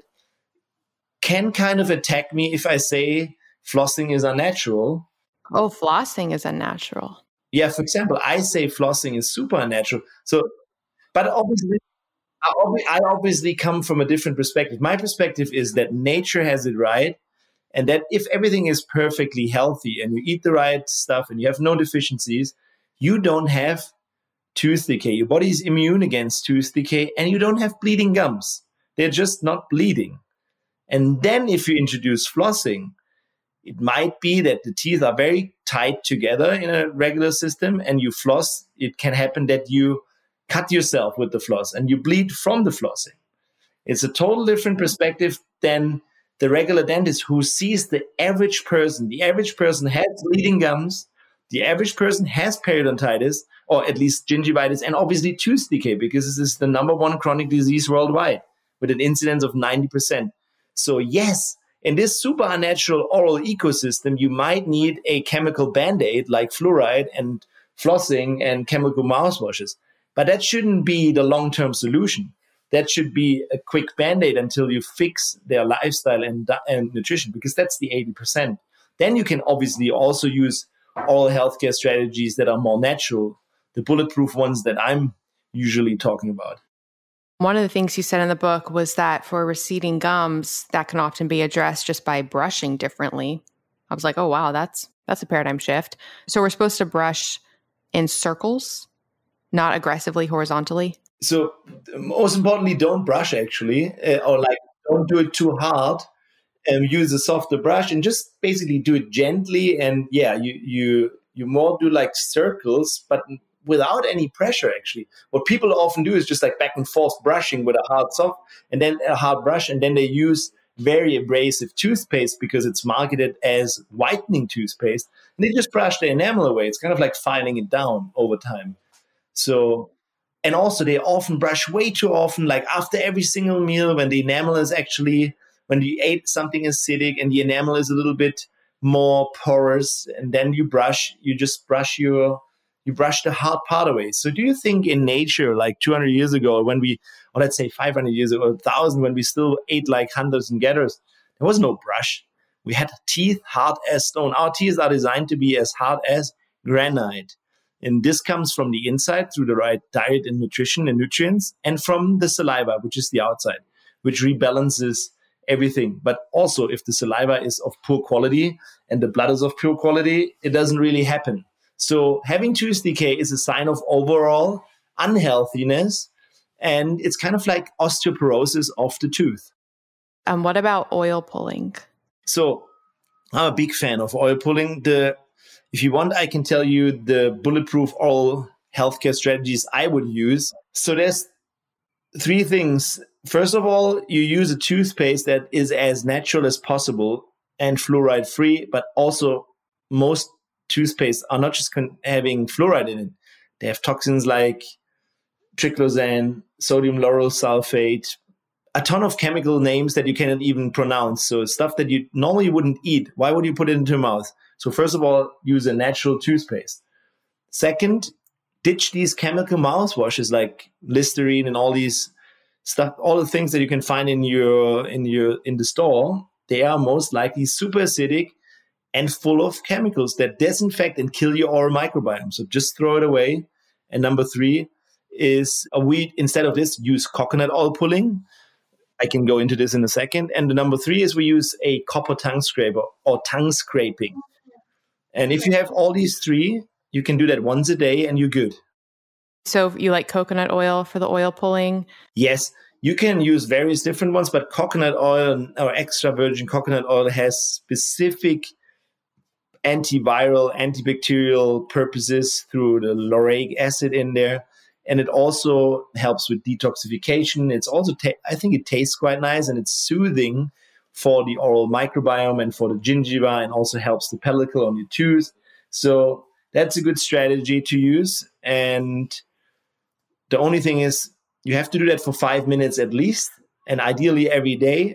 can kind of attack me if I say flossing is unnatural. Oh, flossing is unnatural. Yeah, for example, I say flossing is super unnatural. So, but obviously, I obvi- I obviously come from a different perspective. My perspective is that nature has it right, and that if everything is perfectly healthy and you eat the right stuff and you have no deficiencies, you don't have tooth decay. Your body is immune against tooth decay, and you don't have bleeding gums. They're just not bleeding. And then if you introduce flossing, it might be that the teeth are very tight together in a regular system, and you floss. It can happen that you cut yourself with the floss and you bleed from the flossing. It's a total different perspective than the regular dentist who sees the average person. The average person has bleeding gums. The average person has periodontitis, or at least gingivitis, and obviously tooth decay, because this is the number one chronic disease worldwide with an incidence of ninety percent. So yes, in this super unnatural oral ecosystem, you might need a chemical band-aid like fluoride and flossing and chemical mouthwashes. But that shouldn't be the long-term solution. That should be a quick band-aid until you fix their lifestyle and, and nutrition, because that's the eighty percent. Then you can obviously also use oral healthcare strategies that are more natural, the bulletproof ones that I'm usually talking about. One of the things you said in the book was that for receding gums, that can often be addressed just by brushing differently. I was like, oh, wow, that's that's a paradigm shift. So we're supposed to brush in circles, not aggressively horizontally? So most importantly, don't brush actually, uh, or like don't do it too hard. Um, use a softer brush and just basically do it gently. And yeah, you you you more do like circles, but without any pressure, actually. What people often do is just like back and forth brushing with a hard soft and then a hard brush, and then they use very abrasive toothpaste because it's marketed as whitening toothpaste, and they just brush the enamel away. It's kind of like filing it down over time. So, and also they often brush way too often, like after every single meal when the enamel is actually, when you ate something acidic and the enamel is a little bit more porous, and then you brush, you just brush your You brush the hard part away. So do you think in nature, like two hundred years ago, when we, or let's say five hundred years ago, one thousand, when we still ate like hunters and gatherers, there was no brush. We had teeth hard as stone. Our teeth are designed to be as hard as granite. And this comes from the inside through the right diet and nutrition and nutrients, and from the saliva, which is the outside, which rebalances everything. But also if the saliva is of poor quality and the blood is of poor quality, it doesn't really happen. So having tooth decay is a sign of overall unhealthiness, and it's kind of like osteoporosis of the tooth. And what about oil pulling? So I'm a big fan of oil pulling. The, if you want, I can tell you the bulletproof oral healthcare strategies I would use. So there's three things. First of all, you use a toothpaste that is as natural as possible and fluoride free, but also most toothpaste are not just con- having fluoride in it. They have toxins like triclosan, sodium lauryl sulfate, a ton of chemical names that you cannot even pronounce. So stuff that you normally wouldn't eat. Why would you put it into your mouth? So first of all, use a natural toothpaste. Second, ditch these chemical mouthwashes like Listerine and all these stuff, all the things that you can find in your in your in the store. They are most likely super acidic and full of chemicals that disinfect and kill your oral microbiome. So just throw it away. And number three is a weed. Instead of this, use coconut oil pulling. I can go into this in a second. And the number three is we use a copper tongue scraper or tongue scraping. And if you have all these three, you can do that once a day and you're good. So you like coconut oil for the oil pulling? Yes. You can use various different ones, but coconut oil or extra virgin coconut oil has specific antiviral, antibacterial purposes through the lauric acid in there. And it also helps with detoxification. It's also, ta- I think it tastes quite nice, and it's soothing for the oral microbiome and for the gingiva, and also helps the pellicle on your tooth. So that's a good strategy to use. And the only thing is you have to do that for five minutes at least, and ideally every day.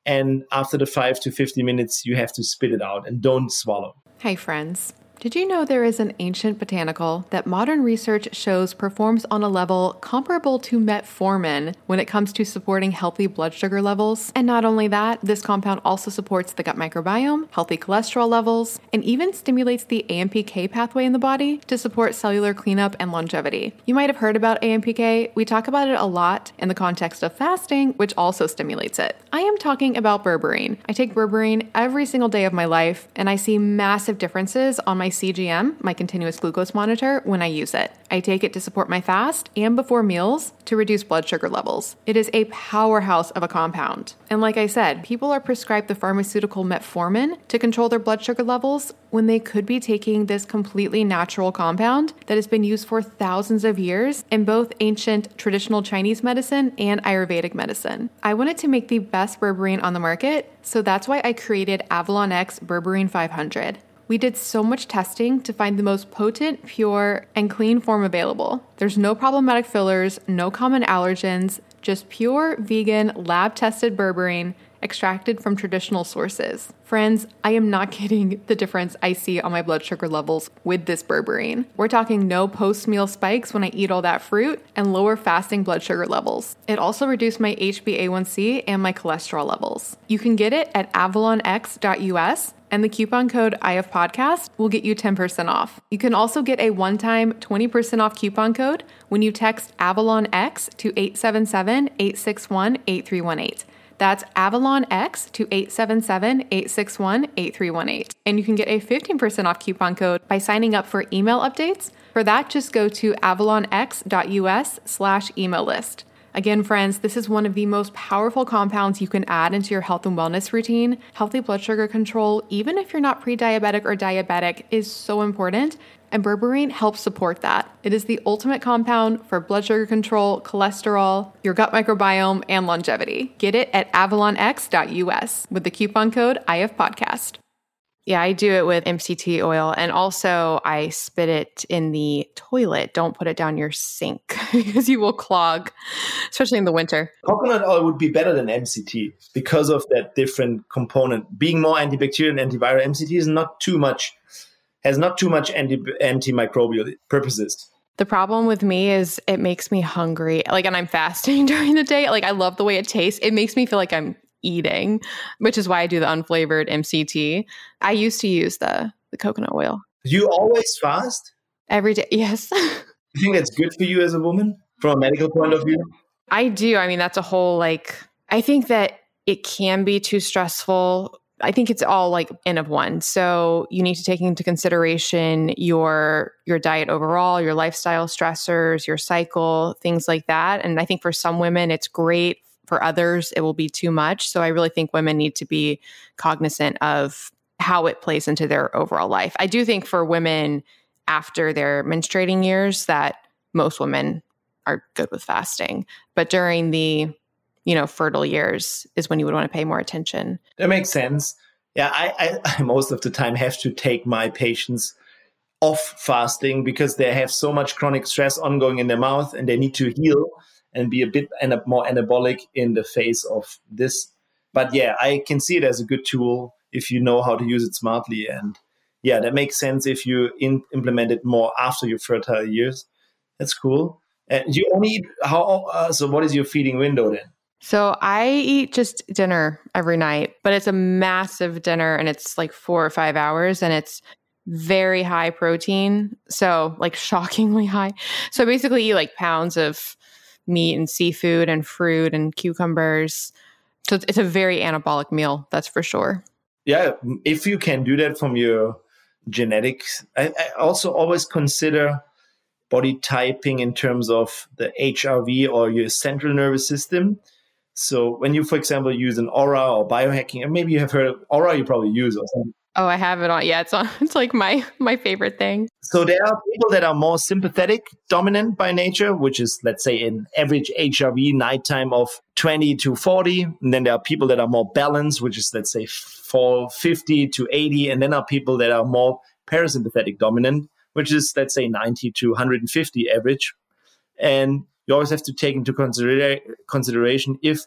And after the five to fifty minutes, you have to spit it out and don't swallow. Hey friends, did you know there is an ancient botanical that modern research shows performs on a level comparable to metformin when it comes to supporting healthy blood sugar levels? And not only that, this compound also supports the gut microbiome, healthy cholesterol levels, and even stimulates the A M P K pathway in the body to support cellular cleanup and longevity. You might have heard about A M P K. We talk about it a lot in the context of fasting, which also stimulates it. I am talking about berberine. I take berberine every single day of my life, and I see massive differences on my C G M, my continuous glucose monitor, when I use it. I take it to support my fast and before meals to reduce blood sugar levels. It is a powerhouse of a compound. And like I said, people are prescribed the pharmaceutical metformin to control their blood sugar levels when they could be taking this completely natural compound that has been used for thousands of years in both ancient traditional Chinese medicine and Ayurvedic medicine. I wanted to make the best berberine on the market, so that's why I created Avalon X Berberine five hundred. We did so much testing to find the most potent, pure, and clean form available. There's no problematic fillers, no common allergens, just pure, vegan, lab-tested berberine extracted from traditional sources. Friends, I am not kidding the difference I see on my blood sugar levels with this berberine. We're talking no post-meal spikes when I eat all that fruit and lower fasting blood sugar levels. It also reduced my H b A one C and my cholesterol levels. You can get it at avalon x dot u s. and the coupon code I F Podcast will get you ten percent off. You can also get a one-time twenty percent off coupon code when you text Avalon X to eight seven seven, eight six one, eight three one eight. That's Avalon X to eight seven seven, eight six one, eight three one eight. And you can get a fifteen percent off coupon code by signing up for email updates. For that, just go to avalon x dot u s slash email list. Again, friends, this is one of the most powerful compounds you can add into your health and wellness routine. Healthy blood sugar control, even if you're not pre-diabetic or diabetic, is so important, and berberine helps support that. It is the ultimate compound for blood sugar control, cholesterol, your gut microbiome, and longevity. Get it at avalon x dot u s with the coupon code I F Podcast. Yeah, I do it with M C T oil, and also I spit it in the toilet. Don't put it down your sink because you will clog, especially in the winter. Coconut oil would be better than M C T because of that different component. Being more antibacterial and antiviral, M C T is not too much, has not too much anti antimicrobial purposes. The problem with me is it makes me hungry. Like, and I'm fasting during the day. Like, I love the way it tastes. It makes me feel like I'm eating, which is why I do the unflavored M C T. I used to use the, the coconut oil. You always fast? Every day, yes. You think that's good for you as a woman from a medical point of view? I do. I mean, that's a whole, like, I think that it can be too stressful. I think it's all like N of one. So you need to take into consideration your your diet overall, your lifestyle stressors, your cycle, things like that. And I think for some women, it's great. For others, it will be too much. So I really think women need to be cognizant of how it plays into their overall life. I do think for women after their menstruating years that most women are good with fasting. But during the, you know, fertile years is when you would want to pay more attention. That makes sense. Yeah, I, I, I most of the time have to take my patients off fasting because they have so much chronic stress ongoing in their mouth and they need to heal and be a bit more anabolic in the face of this. But yeah, I can see it as a good tool if you know how to use it smartly. And yeah, that makes sense if you in, implement it more after your fertile years. That's cool. And you only eat, how, uh, so what is your feeding window then? So I eat just dinner every night, but it's a massive dinner and it's like four or five hours and it's very high protein. So like shockingly high. So I basically eat like pounds of meat and seafood and fruit and cucumbers. So it's a very anabolic meal, that's for sure. Yeah, if you can do that from your genetics. I, I also always consider body typing in terms of the H R V or your central nervous system. So when you, for example, use an Aura or biohacking, and maybe you have heard of Aura, you probably use or something. Oh, I have it on. Yeah, it's on. It's like my my favorite thing. So there are people that are more sympathetic dominant by nature, which is, let's say, an average H R V nighttime of twenty to forty. And then there are people that are more balanced, which is, let's say, for fifty to eighty. And then there are people that are more parasympathetic dominant, which is, let's say, ninety to one hundred fifty average. And you always have to take into considera- consideration if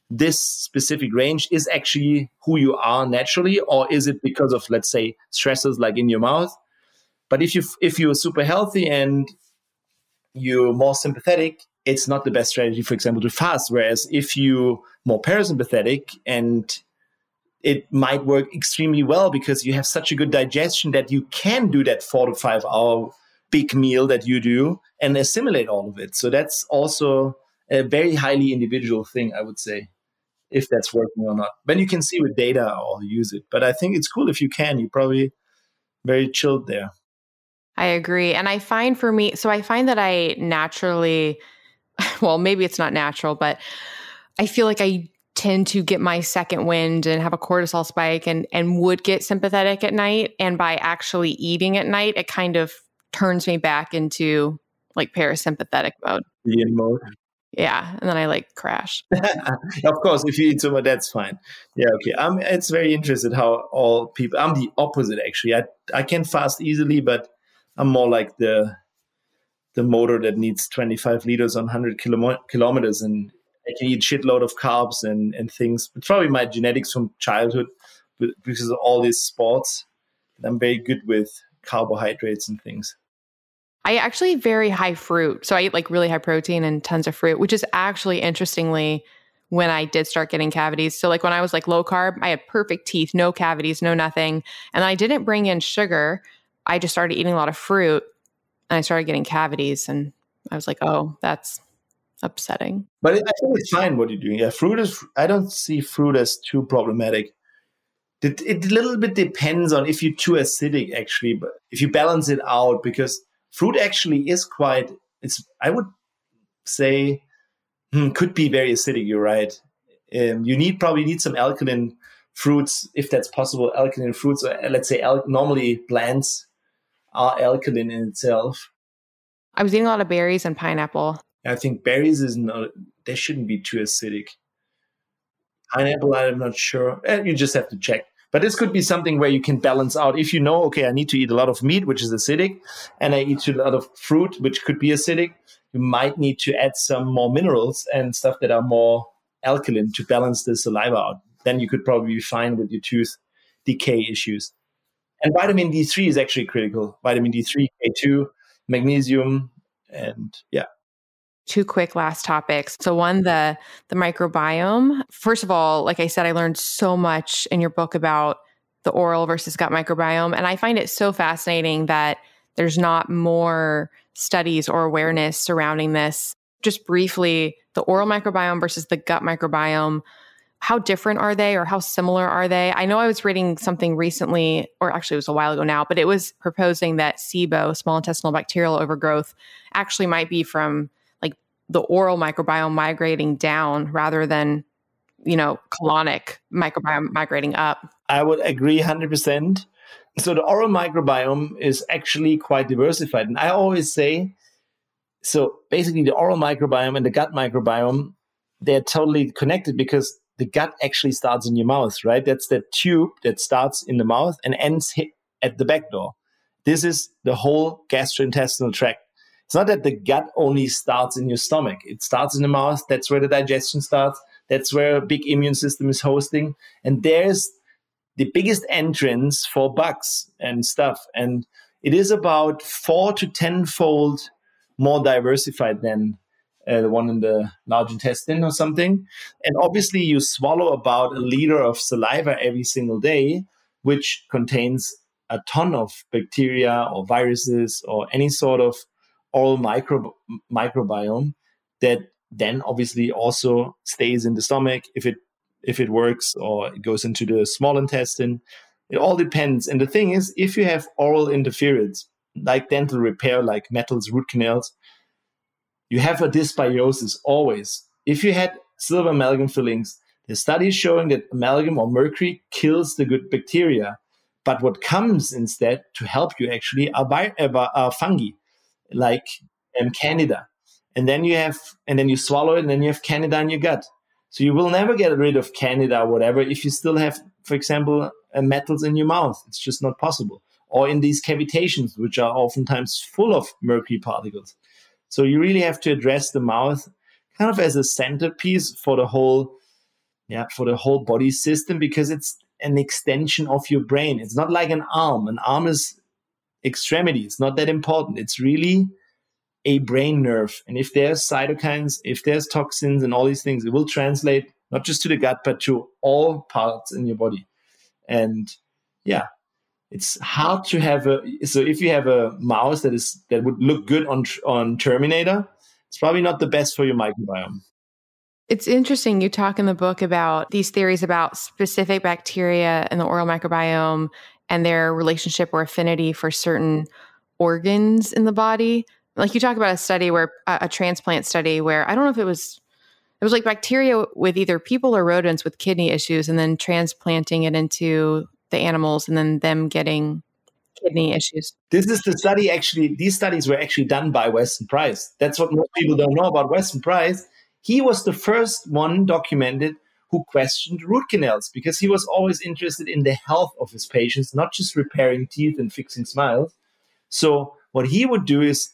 this specific range is actually who you are naturally, or is it because of, let's say, stressors like in your mouth? But if you if you're super healthy and you're more sympathetic, it's not the best strategy, for example, to fast. Whereas if you're more parasympathetic, and it might work extremely well because you have such a good digestion that you can do that four to five hour big meal that you do and assimilate all of it. So that's also a very highly individual thing, I would say, if that's working or not. Then you can see with data or use it. But I think it's cool if you can. You're probably very chilled there. I agree. And I find for me, so I find that I naturally, well, maybe it's not natural, but I feel like I tend to get my second wind and have a cortisol spike and, and would get sympathetic at night. And by actually eating at night, it kind of turns me back into like parasympathetic mode. In mode. Yeah. And then I like crash. Of course, if you eat too much, that's fine. Yeah, okay. I'm, it's very interesting how all people, I'm the opposite actually. I, I can fast easily, but I'm more like the the motor that needs twenty-five liters on one hundred kilo- kilometers, and I can eat shitload of carbs and, and things. It's probably my genetics from childhood, but because of all these sports. I'm very good with carbohydrates and things. I actually eat very high fruit. So I eat like really high protein and tons of fruit, which is actually interestingly when I did start getting cavities. So like when I was like low carb, I had perfect teeth, no cavities, no nothing. And I didn't bring in sugar. I just started eating a lot of fruit and I started getting cavities, and I was like, oh, that's upsetting. But I think it's fine what you're doing. Yeah, fruit is, I don't see fruit as too problematic. It, it a little bit depends on if you're too acidic, actually, but if you balance it out, because fruit actually is quite, it's, I would say, hmm, could be very acidic, you're right. Um, you need probably need some alkaline fruits, if that's possible, alkaline fruits, or let's say al- normally plants are alkaline in itself. I was eating a lot of berries and pineapple. I think berries is not, they shouldn't be too acidic. Pineapple, I'm not sure. And you just have to check. But this could be something where you can balance out. If you know, okay, I need to eat a lot of meat, which is acidic, and I eat a lot of fruit, which could be acidic, you might need to add some more minerals and stuff that are more alkaline to balance the saliva out. Then you could probably be fine with your tooth decay issues. And vitamin D three is actually critical. Vitamin D three, K two, magnesium, and yeah. Two quick last topics. So one, the the microbiome. First of all, like I said, I learned so much in your book about the oral versus gut microbiome. And I find it so fascinating that there's not more studies or awareness surrounding this. Just briefly, the oral microbiome versus the gut microbiome, how different are they, or how similar are they? I know I was reading something recently, or actually it was a while ago now, but it was proposing that SIBO, small intestinal bacterial overgrowth, actually might be from the oral microbiome migrating down rather than, you know, colonic microbiome migrating up. I would agree one hundred percent. So the oral microbiome is actually quite diversified. And I always say, so basically the oral microbiome and the gut microbiome, they're totally connected because the gut actually starts in your mouth, right? That's the tube that starts in the mouth and ends at the back door. This is the whole gastrointestinal tract. It's not that the gut only starts in your stomach. It starts in the mouth. That's where the digestion starts. That's where a big immune system is hosting. And there's the biggest entrance for bugs and stuff. And it is about four to tenfold more diversified than uh, the one in the large intestine or something. And obviously you swallow about a liter of saliva every single day, which contains a ton of bacteria or viruses or any sort of oral micro, microbiome that then obviously also stays in the stomach if it if it works, or it goes into the small intestine. It all depends. And the thing is, if you have oral interference, like dental repair, like metals, root canals, you have a dysbiosis always. If you had silver amalgam fillings, the study is showing that amalgam or mercury kills the good bacteria. But what comes instead to help you actually are, bi- are fungi, like um, Candida. And then you have, and then you swallow it, and then you have Candida in your gut. So you will never get rid of Candida or whatever if you still have, for example, uh, metals in your mouth. It's just not possible. Or in these cavitations, which are oftentimes full of mercury particles. So you really have to address the mouth kind of as a centerpiece for the whole yeah, for the whole body system, because it's an extension of your brain. It's not like an arm. An arm is extremity. It's not that important. It's really a brain nerve. And if there's cytokines, if there's toxins and all these things, it will translate not just to the gut, but to all parts in your body. And yeah, it's hard to have a, so if you have a mouse that is, that would look good on, on Terminator, it's probably not the best for your microbiome. It's interesting. You talk in the book about these theories about specific bacteria in the oral microbiome and their relationship or affinity for certain organs in the body. Like you talk about a study where a, a transplant study where I don't know if it was, it was like bacteria with either people or rodents with kidney issues and then transplanting it into the animals and then them getting kidney issues. This is the study actually, these studies were actually done by Weston Price. That's what most people don't know about Weston Price. He was the first one documented who questioned root canals because he was always interested in the health of his patients, not just repairing teeth and fixing smiles. So what he would do is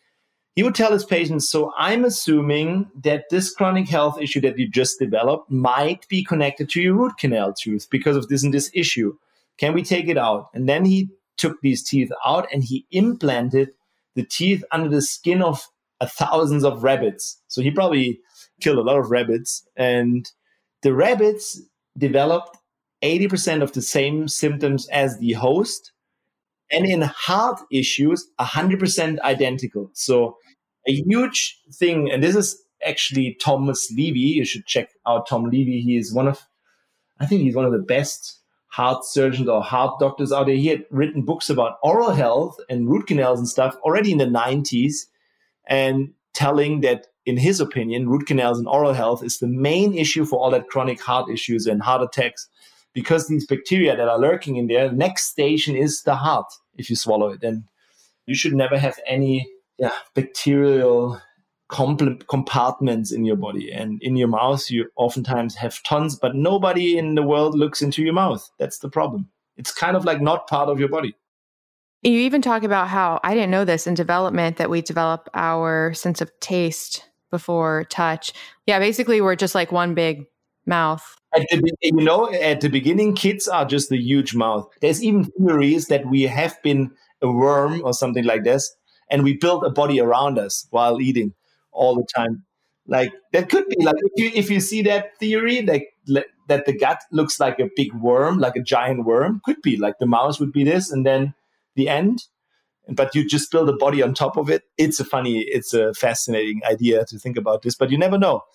he would tell his patients, so I'm assuming that this chronic health issue that you just developed might be connected to your root canal tooth because of this and this issue. Can we take it out? And then he took these teeth out and he implanted the teeth under the skin of uh, thousands of rabbits. So he probably killed a lot of rabbits. And the rabbits developed eighty percent of the same symptoms as the host. And in heart issues, one hundred percent identical. So a huge thing, and this is actually Thomas Levy. You should check out Tom Levy. He is one of, I think he's one of the best heart surgeons or heart doctors out there. He had written books about oral health and root canals and stuff already in the nineties, and telling that, in his opinion, root canals and oral health is the main issue for all that chronic heart issues and heart attacks, because these bacteria that are lurking in there, the next station is the heart if you swallow it. And you should never have any yeah, bacterial compl- compartments in your body. And in your mouth, you oftentimes have tons, but nobody in the world looks into your mouth. That's the problem. It's kind of like not part of your body. You even talk about how, I didn't know this, in development that we develop our sense of taste before touch. Yeah, basically we're just like one big mouth. At the, you know, at the beginning, kids are just a huge mouth. There's even theories that we have been a worm or something like this, and we built a body around us while eating all the time. Like that could be like if you if you see that theory, like that the gut looks like a big worm, like a giant worm, could be like the mouse would be this, and then the end. But you just build a body on top of it. It's a funny, it's a fascinating idea to think about this, but you never know.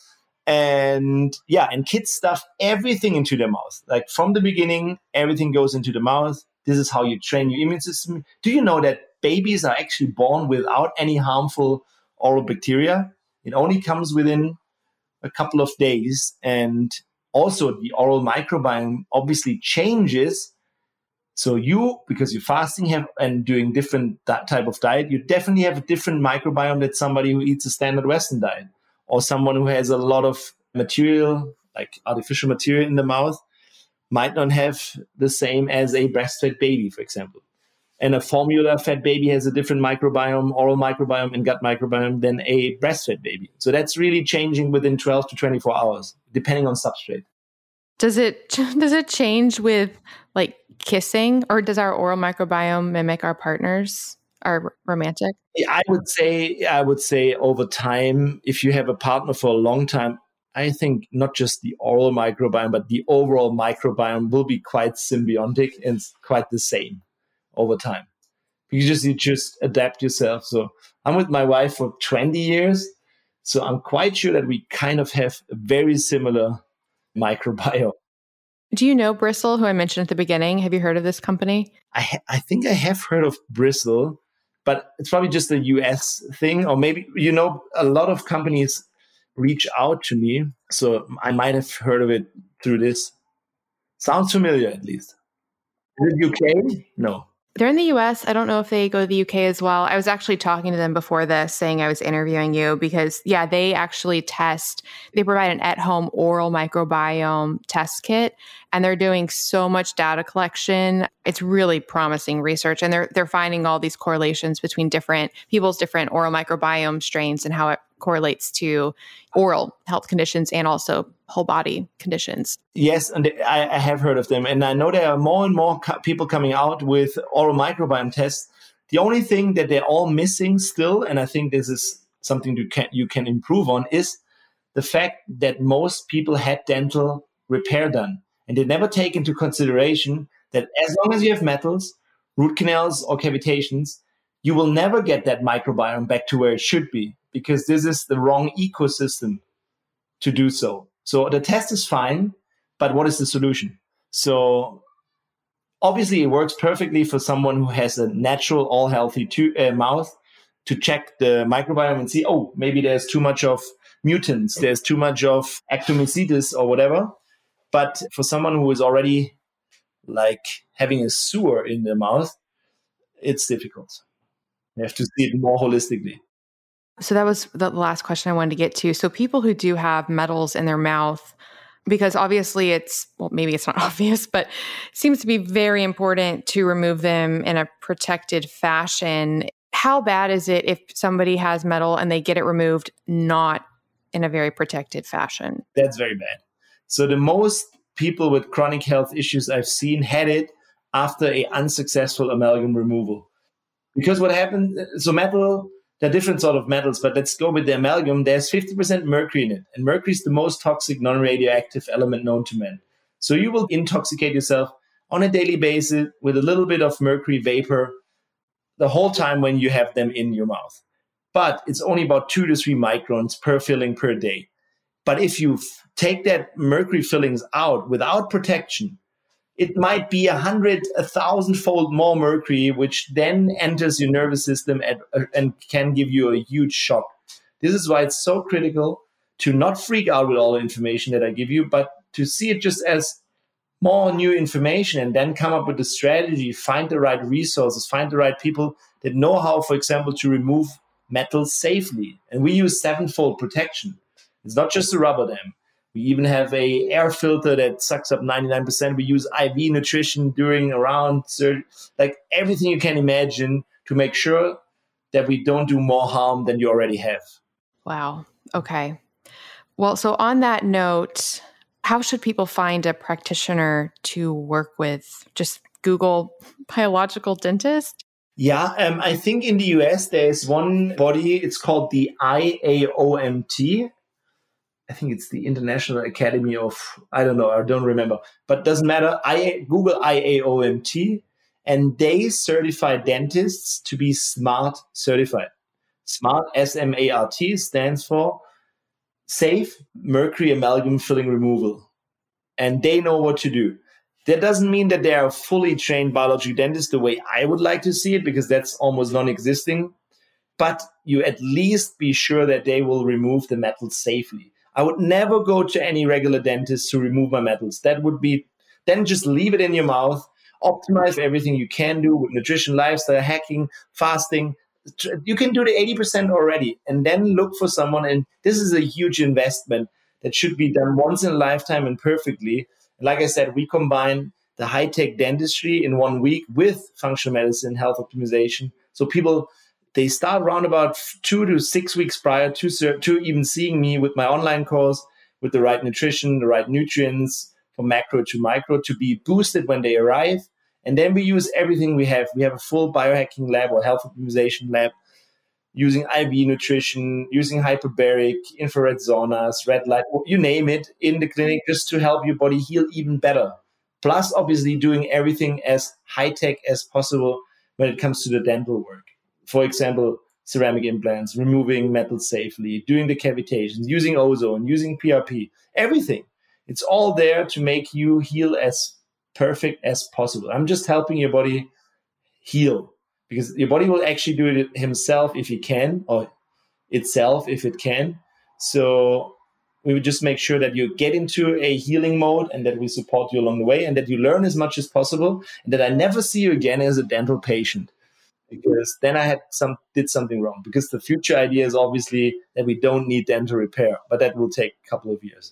And yeah, and kids stuff everything into their mouth. Like from the beginning, everything goes into the mouth. This is how you train your immune system. Do you know that babies are actually born without any harmful oral bacteria? It only comes within a couple of days. And also the oral microbiome obviously changes. So you, because you're fasting have, and doing different that type of diet, you definitely have a different microbiome than somebody who eats a standard Western diet, or someone who has a lot of material, like artificial material in the mouth, might not have the same as a breastfed baby, for example. And a formula-fed baby has a different microbiome, oral microbiome and gut microbiome than a breastfed baby. So that's really changing within twelve to twenty-four hours, depending on substrate. Does it does it change with like kissing, or does our oral microbiome mimic our partners, our romantic? I would say, I would say over time, if you have a partner for a long time, I think not just the oral microbiome, but the overall microbiome will be quite symbiotic and quite the same over time. You just you just adapt yourself. So I'm with my wife for twenty years, so I'm quite sure that we kind of have a very similar microbiome. Do you know Bristle, who I mentioned at the beginning? Have you heard of this company? I ha- I think I have heard of Bristle, but it's probably just a U S thing, or maybe, you know, a lot of companies reach out to me, so I might have heard of it through this. Sounds familiar, at least. Is it U K? No. They're in the U S. I don't know if they go to the U K as well. I was actually talking to them before this, saying I was interviewing you because, yeah, they actually test, they provide an at-home oral microbiome test kit, and they're doing so much data collection. It's really promising research, and they're they're finding all these correlations between different people's different oral microbiome strains and how it correlates to oral health conditions and also whole body conditions. Yes, and I, I have heard of them. And I know there are more and more co- people coming out with oral microbiome tests. The only thing that they're all missing still, and I think this is something you can, you can improve on, is the fact that most people had dental repair done. And they never take into consideration that as long as you have metals, root canals, or cavitations, you will never get that microbiome back to where it should be, because this is the wrong ecosystem to do so. So the test is fine, but what is the solution? So obviously it works perfectly for someone who has a natural, all healthy to, uh, mouth to check the microbiome and see, oh, maybe there's too much of mutants, there's too much of Actomycetes or whatever. But for someone who is already like having a sewer in their mouth, it's difficult. You have to see it more holistically. So that was the last question I wanted to get to. So people who do have metals in their mouth, because obviously it's, well, maybe it's not obvious, but it seems to be very important to remove them in a protected fashion. How bad is it if somebody has metal and they get it removed not in a very protected fashion? That's very bad. So the most people with chronic health issues I've seen had it after a unsuccessful amalgam removal. Because what happened, so metal, there are different sort of metals, but let's go with the amalgam. There's fifty percent mercury in it. And mercury is the most toxic non-radioactive element known to man. So you will intoxicate yourself on a daily basis with a little bit of mercury vapor the whole time when you have them in your mouth. But it's only about two to three microns per filling per day. But if you f- take that mercury fillings out without protection, it might be a hundred, a thousand-fold more mercury, which then enters your nervous system at, uh, and can give you a huge shock. This is why it's so critical to not freak out with all the information that I give you, but to see it just as more new information and then come up with a strategy, find the right resources, find the right people that know how, for example, to remove metals safely. And we use sevenfold protection. It's not just a rubber dam. We even have a air filter that sucks up ninety-nine percent. We use I V nutrition during around, like everything you can imagine to make sure that we don't do more harm than you already have. Wow. Okay. Well, so on that note, how should people find a practitioner to work with? Just Google biological dentist? Yeah, um, I think in the U S there's one body, it's called the I A O M T. I think it's the International Academy of, I don't know, I don't remember, but doesn't matter. I Google I A O M T, and they certify dentists to be SMART certified. SMART, S M A R T, stands for Safe Mercury Amalgam Filling Removal. And they know what to do. That doesn't mean that they are fully trained biological dentists the way I would like to see it, because that's almost non-existing. But you at least be sure that they will remove the metals safely. I would never go to any regular dentist to remove my metals. That would be, then just leave it in your mouth, optimize everything you can do with nutrition, lifestyle, hacking, fasting. You can do the eighty percent already, and then look for someone. And this is a huge investment that should be done once in a lifetime and perfectly. And like I said, we combine the high-tech dentistry in one week with functional medicine, health optimization. So people, they start around about two to six weeks prior to, to even seeing me with my online course, with the right nutrition, the right nutrients from macro to micro to be boosted when they arrive. And then we use everything we have. We have a full biohacking lab or health optimization lab using I V nutrition, using hyperbaric, infrared saunas, red light, you name it, in the clinic just to help your body heal even better. Plus, obviously, doing everything as high-tech as possible when it comes to the dental work. For example, ceramic implants, removing metal safely, doing the cavitations, using ozone, using P R P, everything. It's all there to make you heal as perfect as possible. I'm just helping your body heal, because your body will actually do it himself if he can, or itself if it can. So we would just make sure that you get into a healing mode and that we support you along the way and that you learn as much as possible and that I never see you again as a dental patient, because then I had some did something wrong. Because the future idea is obviously that we don't need dental repair, but that will take a couple of years.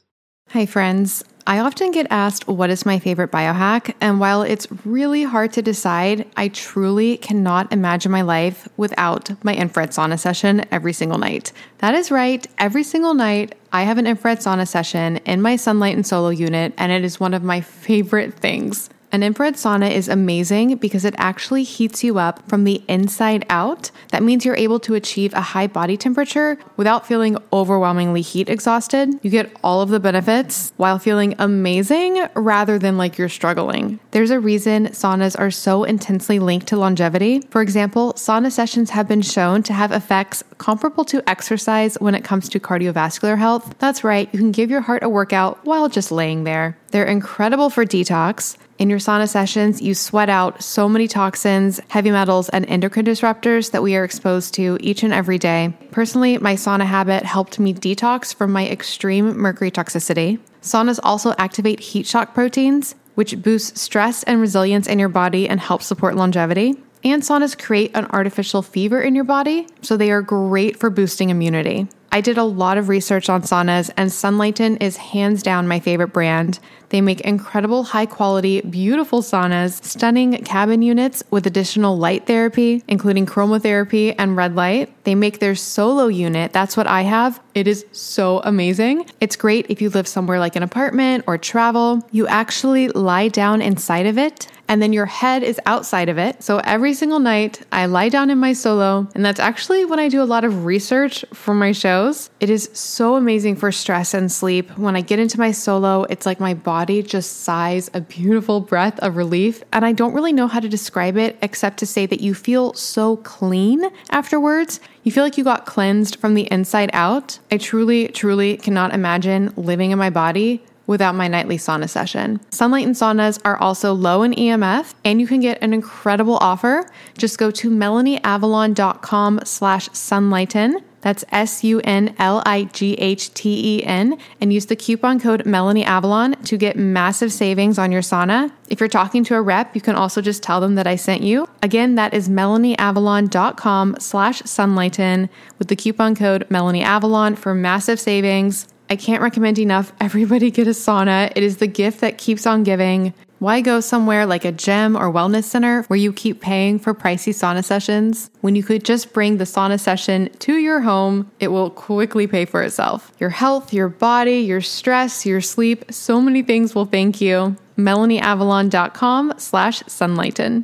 Hi, friends. I often get asked what is my favorite biohack, and while it's really hard to decide, I truly cannot imagine my life without my infrared sauna session every single night. That is right. Every single night, I have an infrared sauna session in my Sunlight and Solo unit, and it is one of my favorite things. An infrared sauna is amazing because it actually heats you up from the inside out. That means you're able to achieve a high body temperature without feeling overwhelmingly heat exhausted. You get all of the benefits while feeling amazing rather than like you're struggling. There's a reason saunas are so intensely linked to longevity. For example, sauna sessions have been shown to have effects comparable to exercise when it comes to cardiovascular health. That's right, you can give your heart a workout while just laying there. They're incredible for detox. In your sauna sessions, you sweat out so many toxins, heavy metals, and endocrine disruptors that we are exposed to each and every day. Personally, my sauna habit helped me detox from my extreme mercury toxicity. Saunas also activate heat shock proteins, which boosts stress and resilience in your body and help support longevity. And saunas create an artificial fever in your body, so they are great for boosting immunity. I did a lot of research on saunas, and Sunlighten is hands down my favorite brand. They make incredible, high quality, beautiful saunas, stunning cabin units with additional light therapy, including chromotherapy and red light. They make their solo unit. That's what I have. It is so amazing. It's great if you live somewhere like an apartment or travel. You actually lie down inside of it, and then your head is outside of it. So every single night, I lie down in my solo, and that's actually when I do a lot of research for my shows. It is so amazing for stress and sleep. When I get into my solo, it's like my body just sighs a beautiful breath of relief, and I don't really know how to describe it except to say that you feel so clean afterwards. You feel like you got cleansed from the inside out. I truly, truly cannot imagine living in my body without my nightly sauna session. Sunlighten saunas are also low in E M F, and you can get an incredible offer. Just go to melanieavalon.com slash sunlighten. That's S U N L I G H T E N, and use the coupon code MelanieAvalon to get massive savings on your sauna. If you're talking to a rep, you can also just tell them that I sent you. Again, that is melanieavalon.com slash sunlighten with the coupon code MelanieAvalon for massive savings. I can't recommend enough. Everybody get a sauna. It is the gift that keeps on giving. Why go somewhere like a gym or wellness center where you keep paying for pricey sauna sessions when you could just bring the sauna session to your home? It will quickly pay for itself. Your health, your body, your stress, your sleep, so many things will thank you. melanieavalon.com slash sunlighten.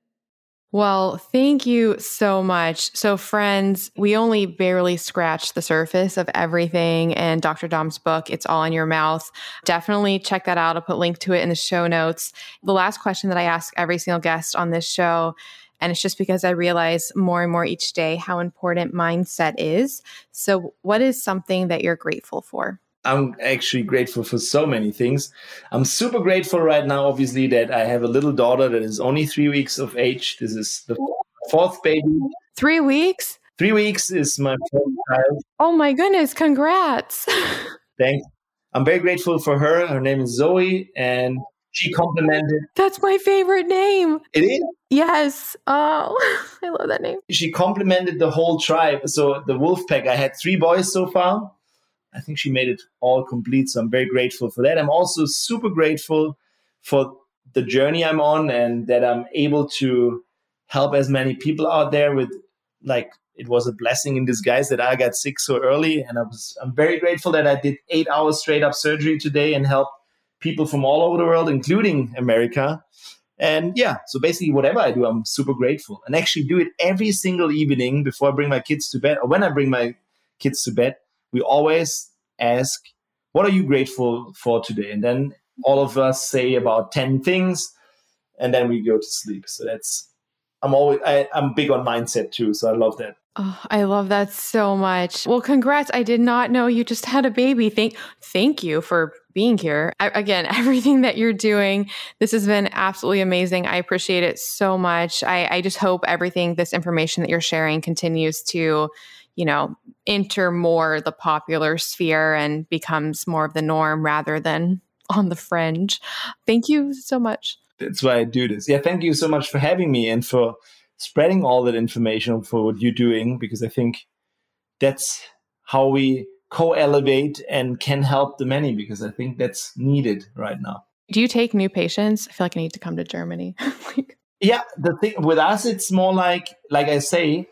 Well, thank you so much. So friends, we only barely scratched the surface of everything in Doctor Dom's book, It's All in Your Mouth. Definitely check that out. I'll put a link to it in the show notes. The last question that I ask every single guest on this show, and it's just because I realize more and more each day how important mindset is. So what is something that you're grateful for? I'm actually grateful for so many things. I'm super grateful right now, obviously, that I have a little daughter that is only three weeks of age. This is the fourth baby. Three weeks? Three weeks is my fourth child. Oh my goodness, congrats. Thanks. I'm very grateful for her. Her name is Zoe, and she complimented. That's my favorite name. It is? Yes. Oh, I love that name. She complimented the whole tribe. So the wolf pack, I had three boys so far. I think she made it all complete. So I'm very grateful for that. I'm also super grateful for the journey I'm on and that I'm able to help as many people out there with, like, it was a blessing in disguise that I got sick so early. And I was, I'm very grateful that I did eight hours straight up surgery today and helped people from all over the world, including America. And yeah, so basically whatever I do, I'm super grateful, and actually do it every single evening before I bring my kids to bed, or when I bring my kids to bed. We always ask, what are you grateful for today? And then all of us say about ten things, and then we go to sleep. So that's, I'm always, I, I'm big on mindset too. So I love that. Oh, I love that so much. Well, congrats. I did not know you just had a baby. Thank, thank you for being here. I, again, everything that you're doing, this has been absolutely amazing. I appreciate it so much. I, I just hope everything, this information that you're sharing continues to, you know, enter more the popular sphere and becomes more of the norm rather than on the fringe. Thank you so much. That's why I do this. Yeah, thank you so much for having me and for spreading all that information, for what you're doing, because I think that's how we co-elevate and can help the many, because I think that's needed right now. Do you take new patients? I feel like I need to come to Germany. like, yeah, the thing with us, it's more like, like I say,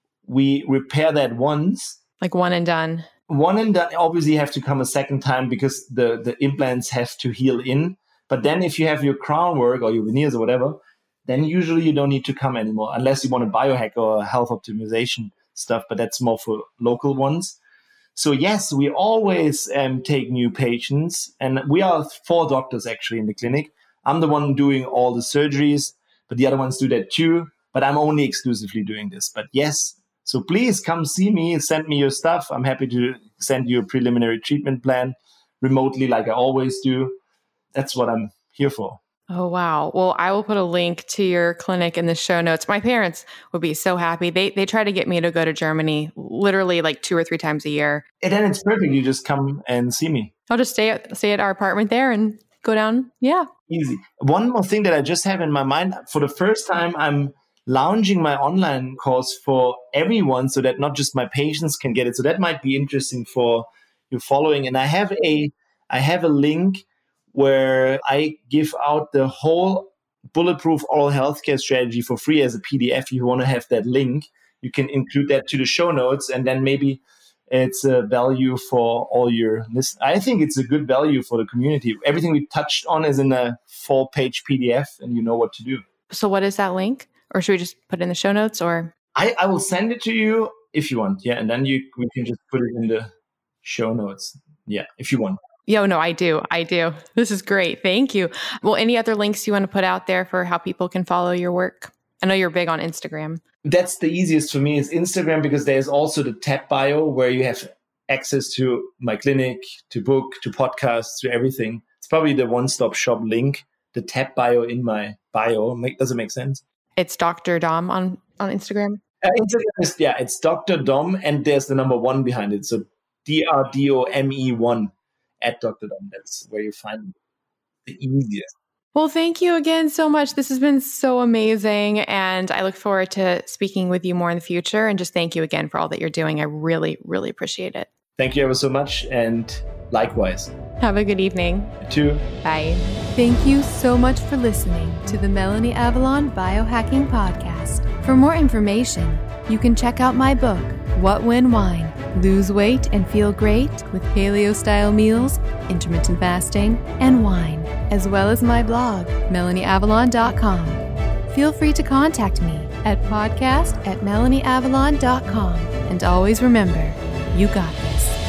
we repair that once. Like one and done. One and done. Obviously, you have to come a second time because the, the implants have to heal in. But then if you have your crown work or your veneers or whatever, then usually you don't need to come anymore, unless you want a biohack or health optimization stuff, but that's more for local ones. So yes, we always um, take new patients, and we are four doctors actually in the clinic. I'm the one doing all the surgeries, but the other ones do that too. But I'm only exclusively doing this. But yes, so please come see me, send me your stuff. I'm happy to send you a preliminary treatment plan remotely like I always do. That's what I'm here for. Oh, wow. Well, I will put a link to your clinic in the show notes. My parents would be so happy. They they try to get me to go to Germany literally like two or three times a year. And then it's perfect. You just come and see me. I'll just stay at, stay at our apartment there and go down. Yeah. Easy. One more thing that I just have in my mind. For the first time, I'm launching my online course for everyone so that not just my patients can get it. So that might be interesting for your following. And I have a I have a link where I give out the whole bulletproof oral healthcare strategy for free as a P D F. If you want to have that link, you can include that to the show notes, and then maybe it's a value for all your listeners. I think it's a good value for the community. Everything we touched on is in a four-page P D F, and you know what to do. So what is that link? Or should we just put it in the show notes? Or I, I will send it to you if you want. Yeah, and then you we can just put it in the show notes. Yeah, if you want. Yo, no, I do. I do. This is great. Thank you. Well, any other links you want to put out there for how people can follow your work? I know you're big on Instagram. That's the easiest for me is Instagram, because there's also the tab bio where you have access to my clinic, to book, to podcasts, to everything. It's probably the one-stop shop link, the tab bio in my bio. Make, does it make sense? It's Doctor Dom on, on Instagram? Uh, Instagram is, yeah, it's Doctor Dom, and there's the number one behind it. So D R D O M E one. At Doctor Dom. That's where you find the easiest. Well, thank you again so much. This has been so amazing. And I look forward to speaking with you more in the future. And just thank you again for all that you're doing. I really, really appreciate it. Thank you ever so much. And likewise. Have a good evening. You too. Bye. Thank you so much for listening to the Melanie Avalon Biohacking Podcast. For more information, you can check out my book, What When Wine? Lose weight and feel great with paleo-style meals, intermittent fasting, and wine, as well as my blog, melanie avalon dot com. Feel free to contact me at podcast at melanie avalon dot com. And always remember, you got this.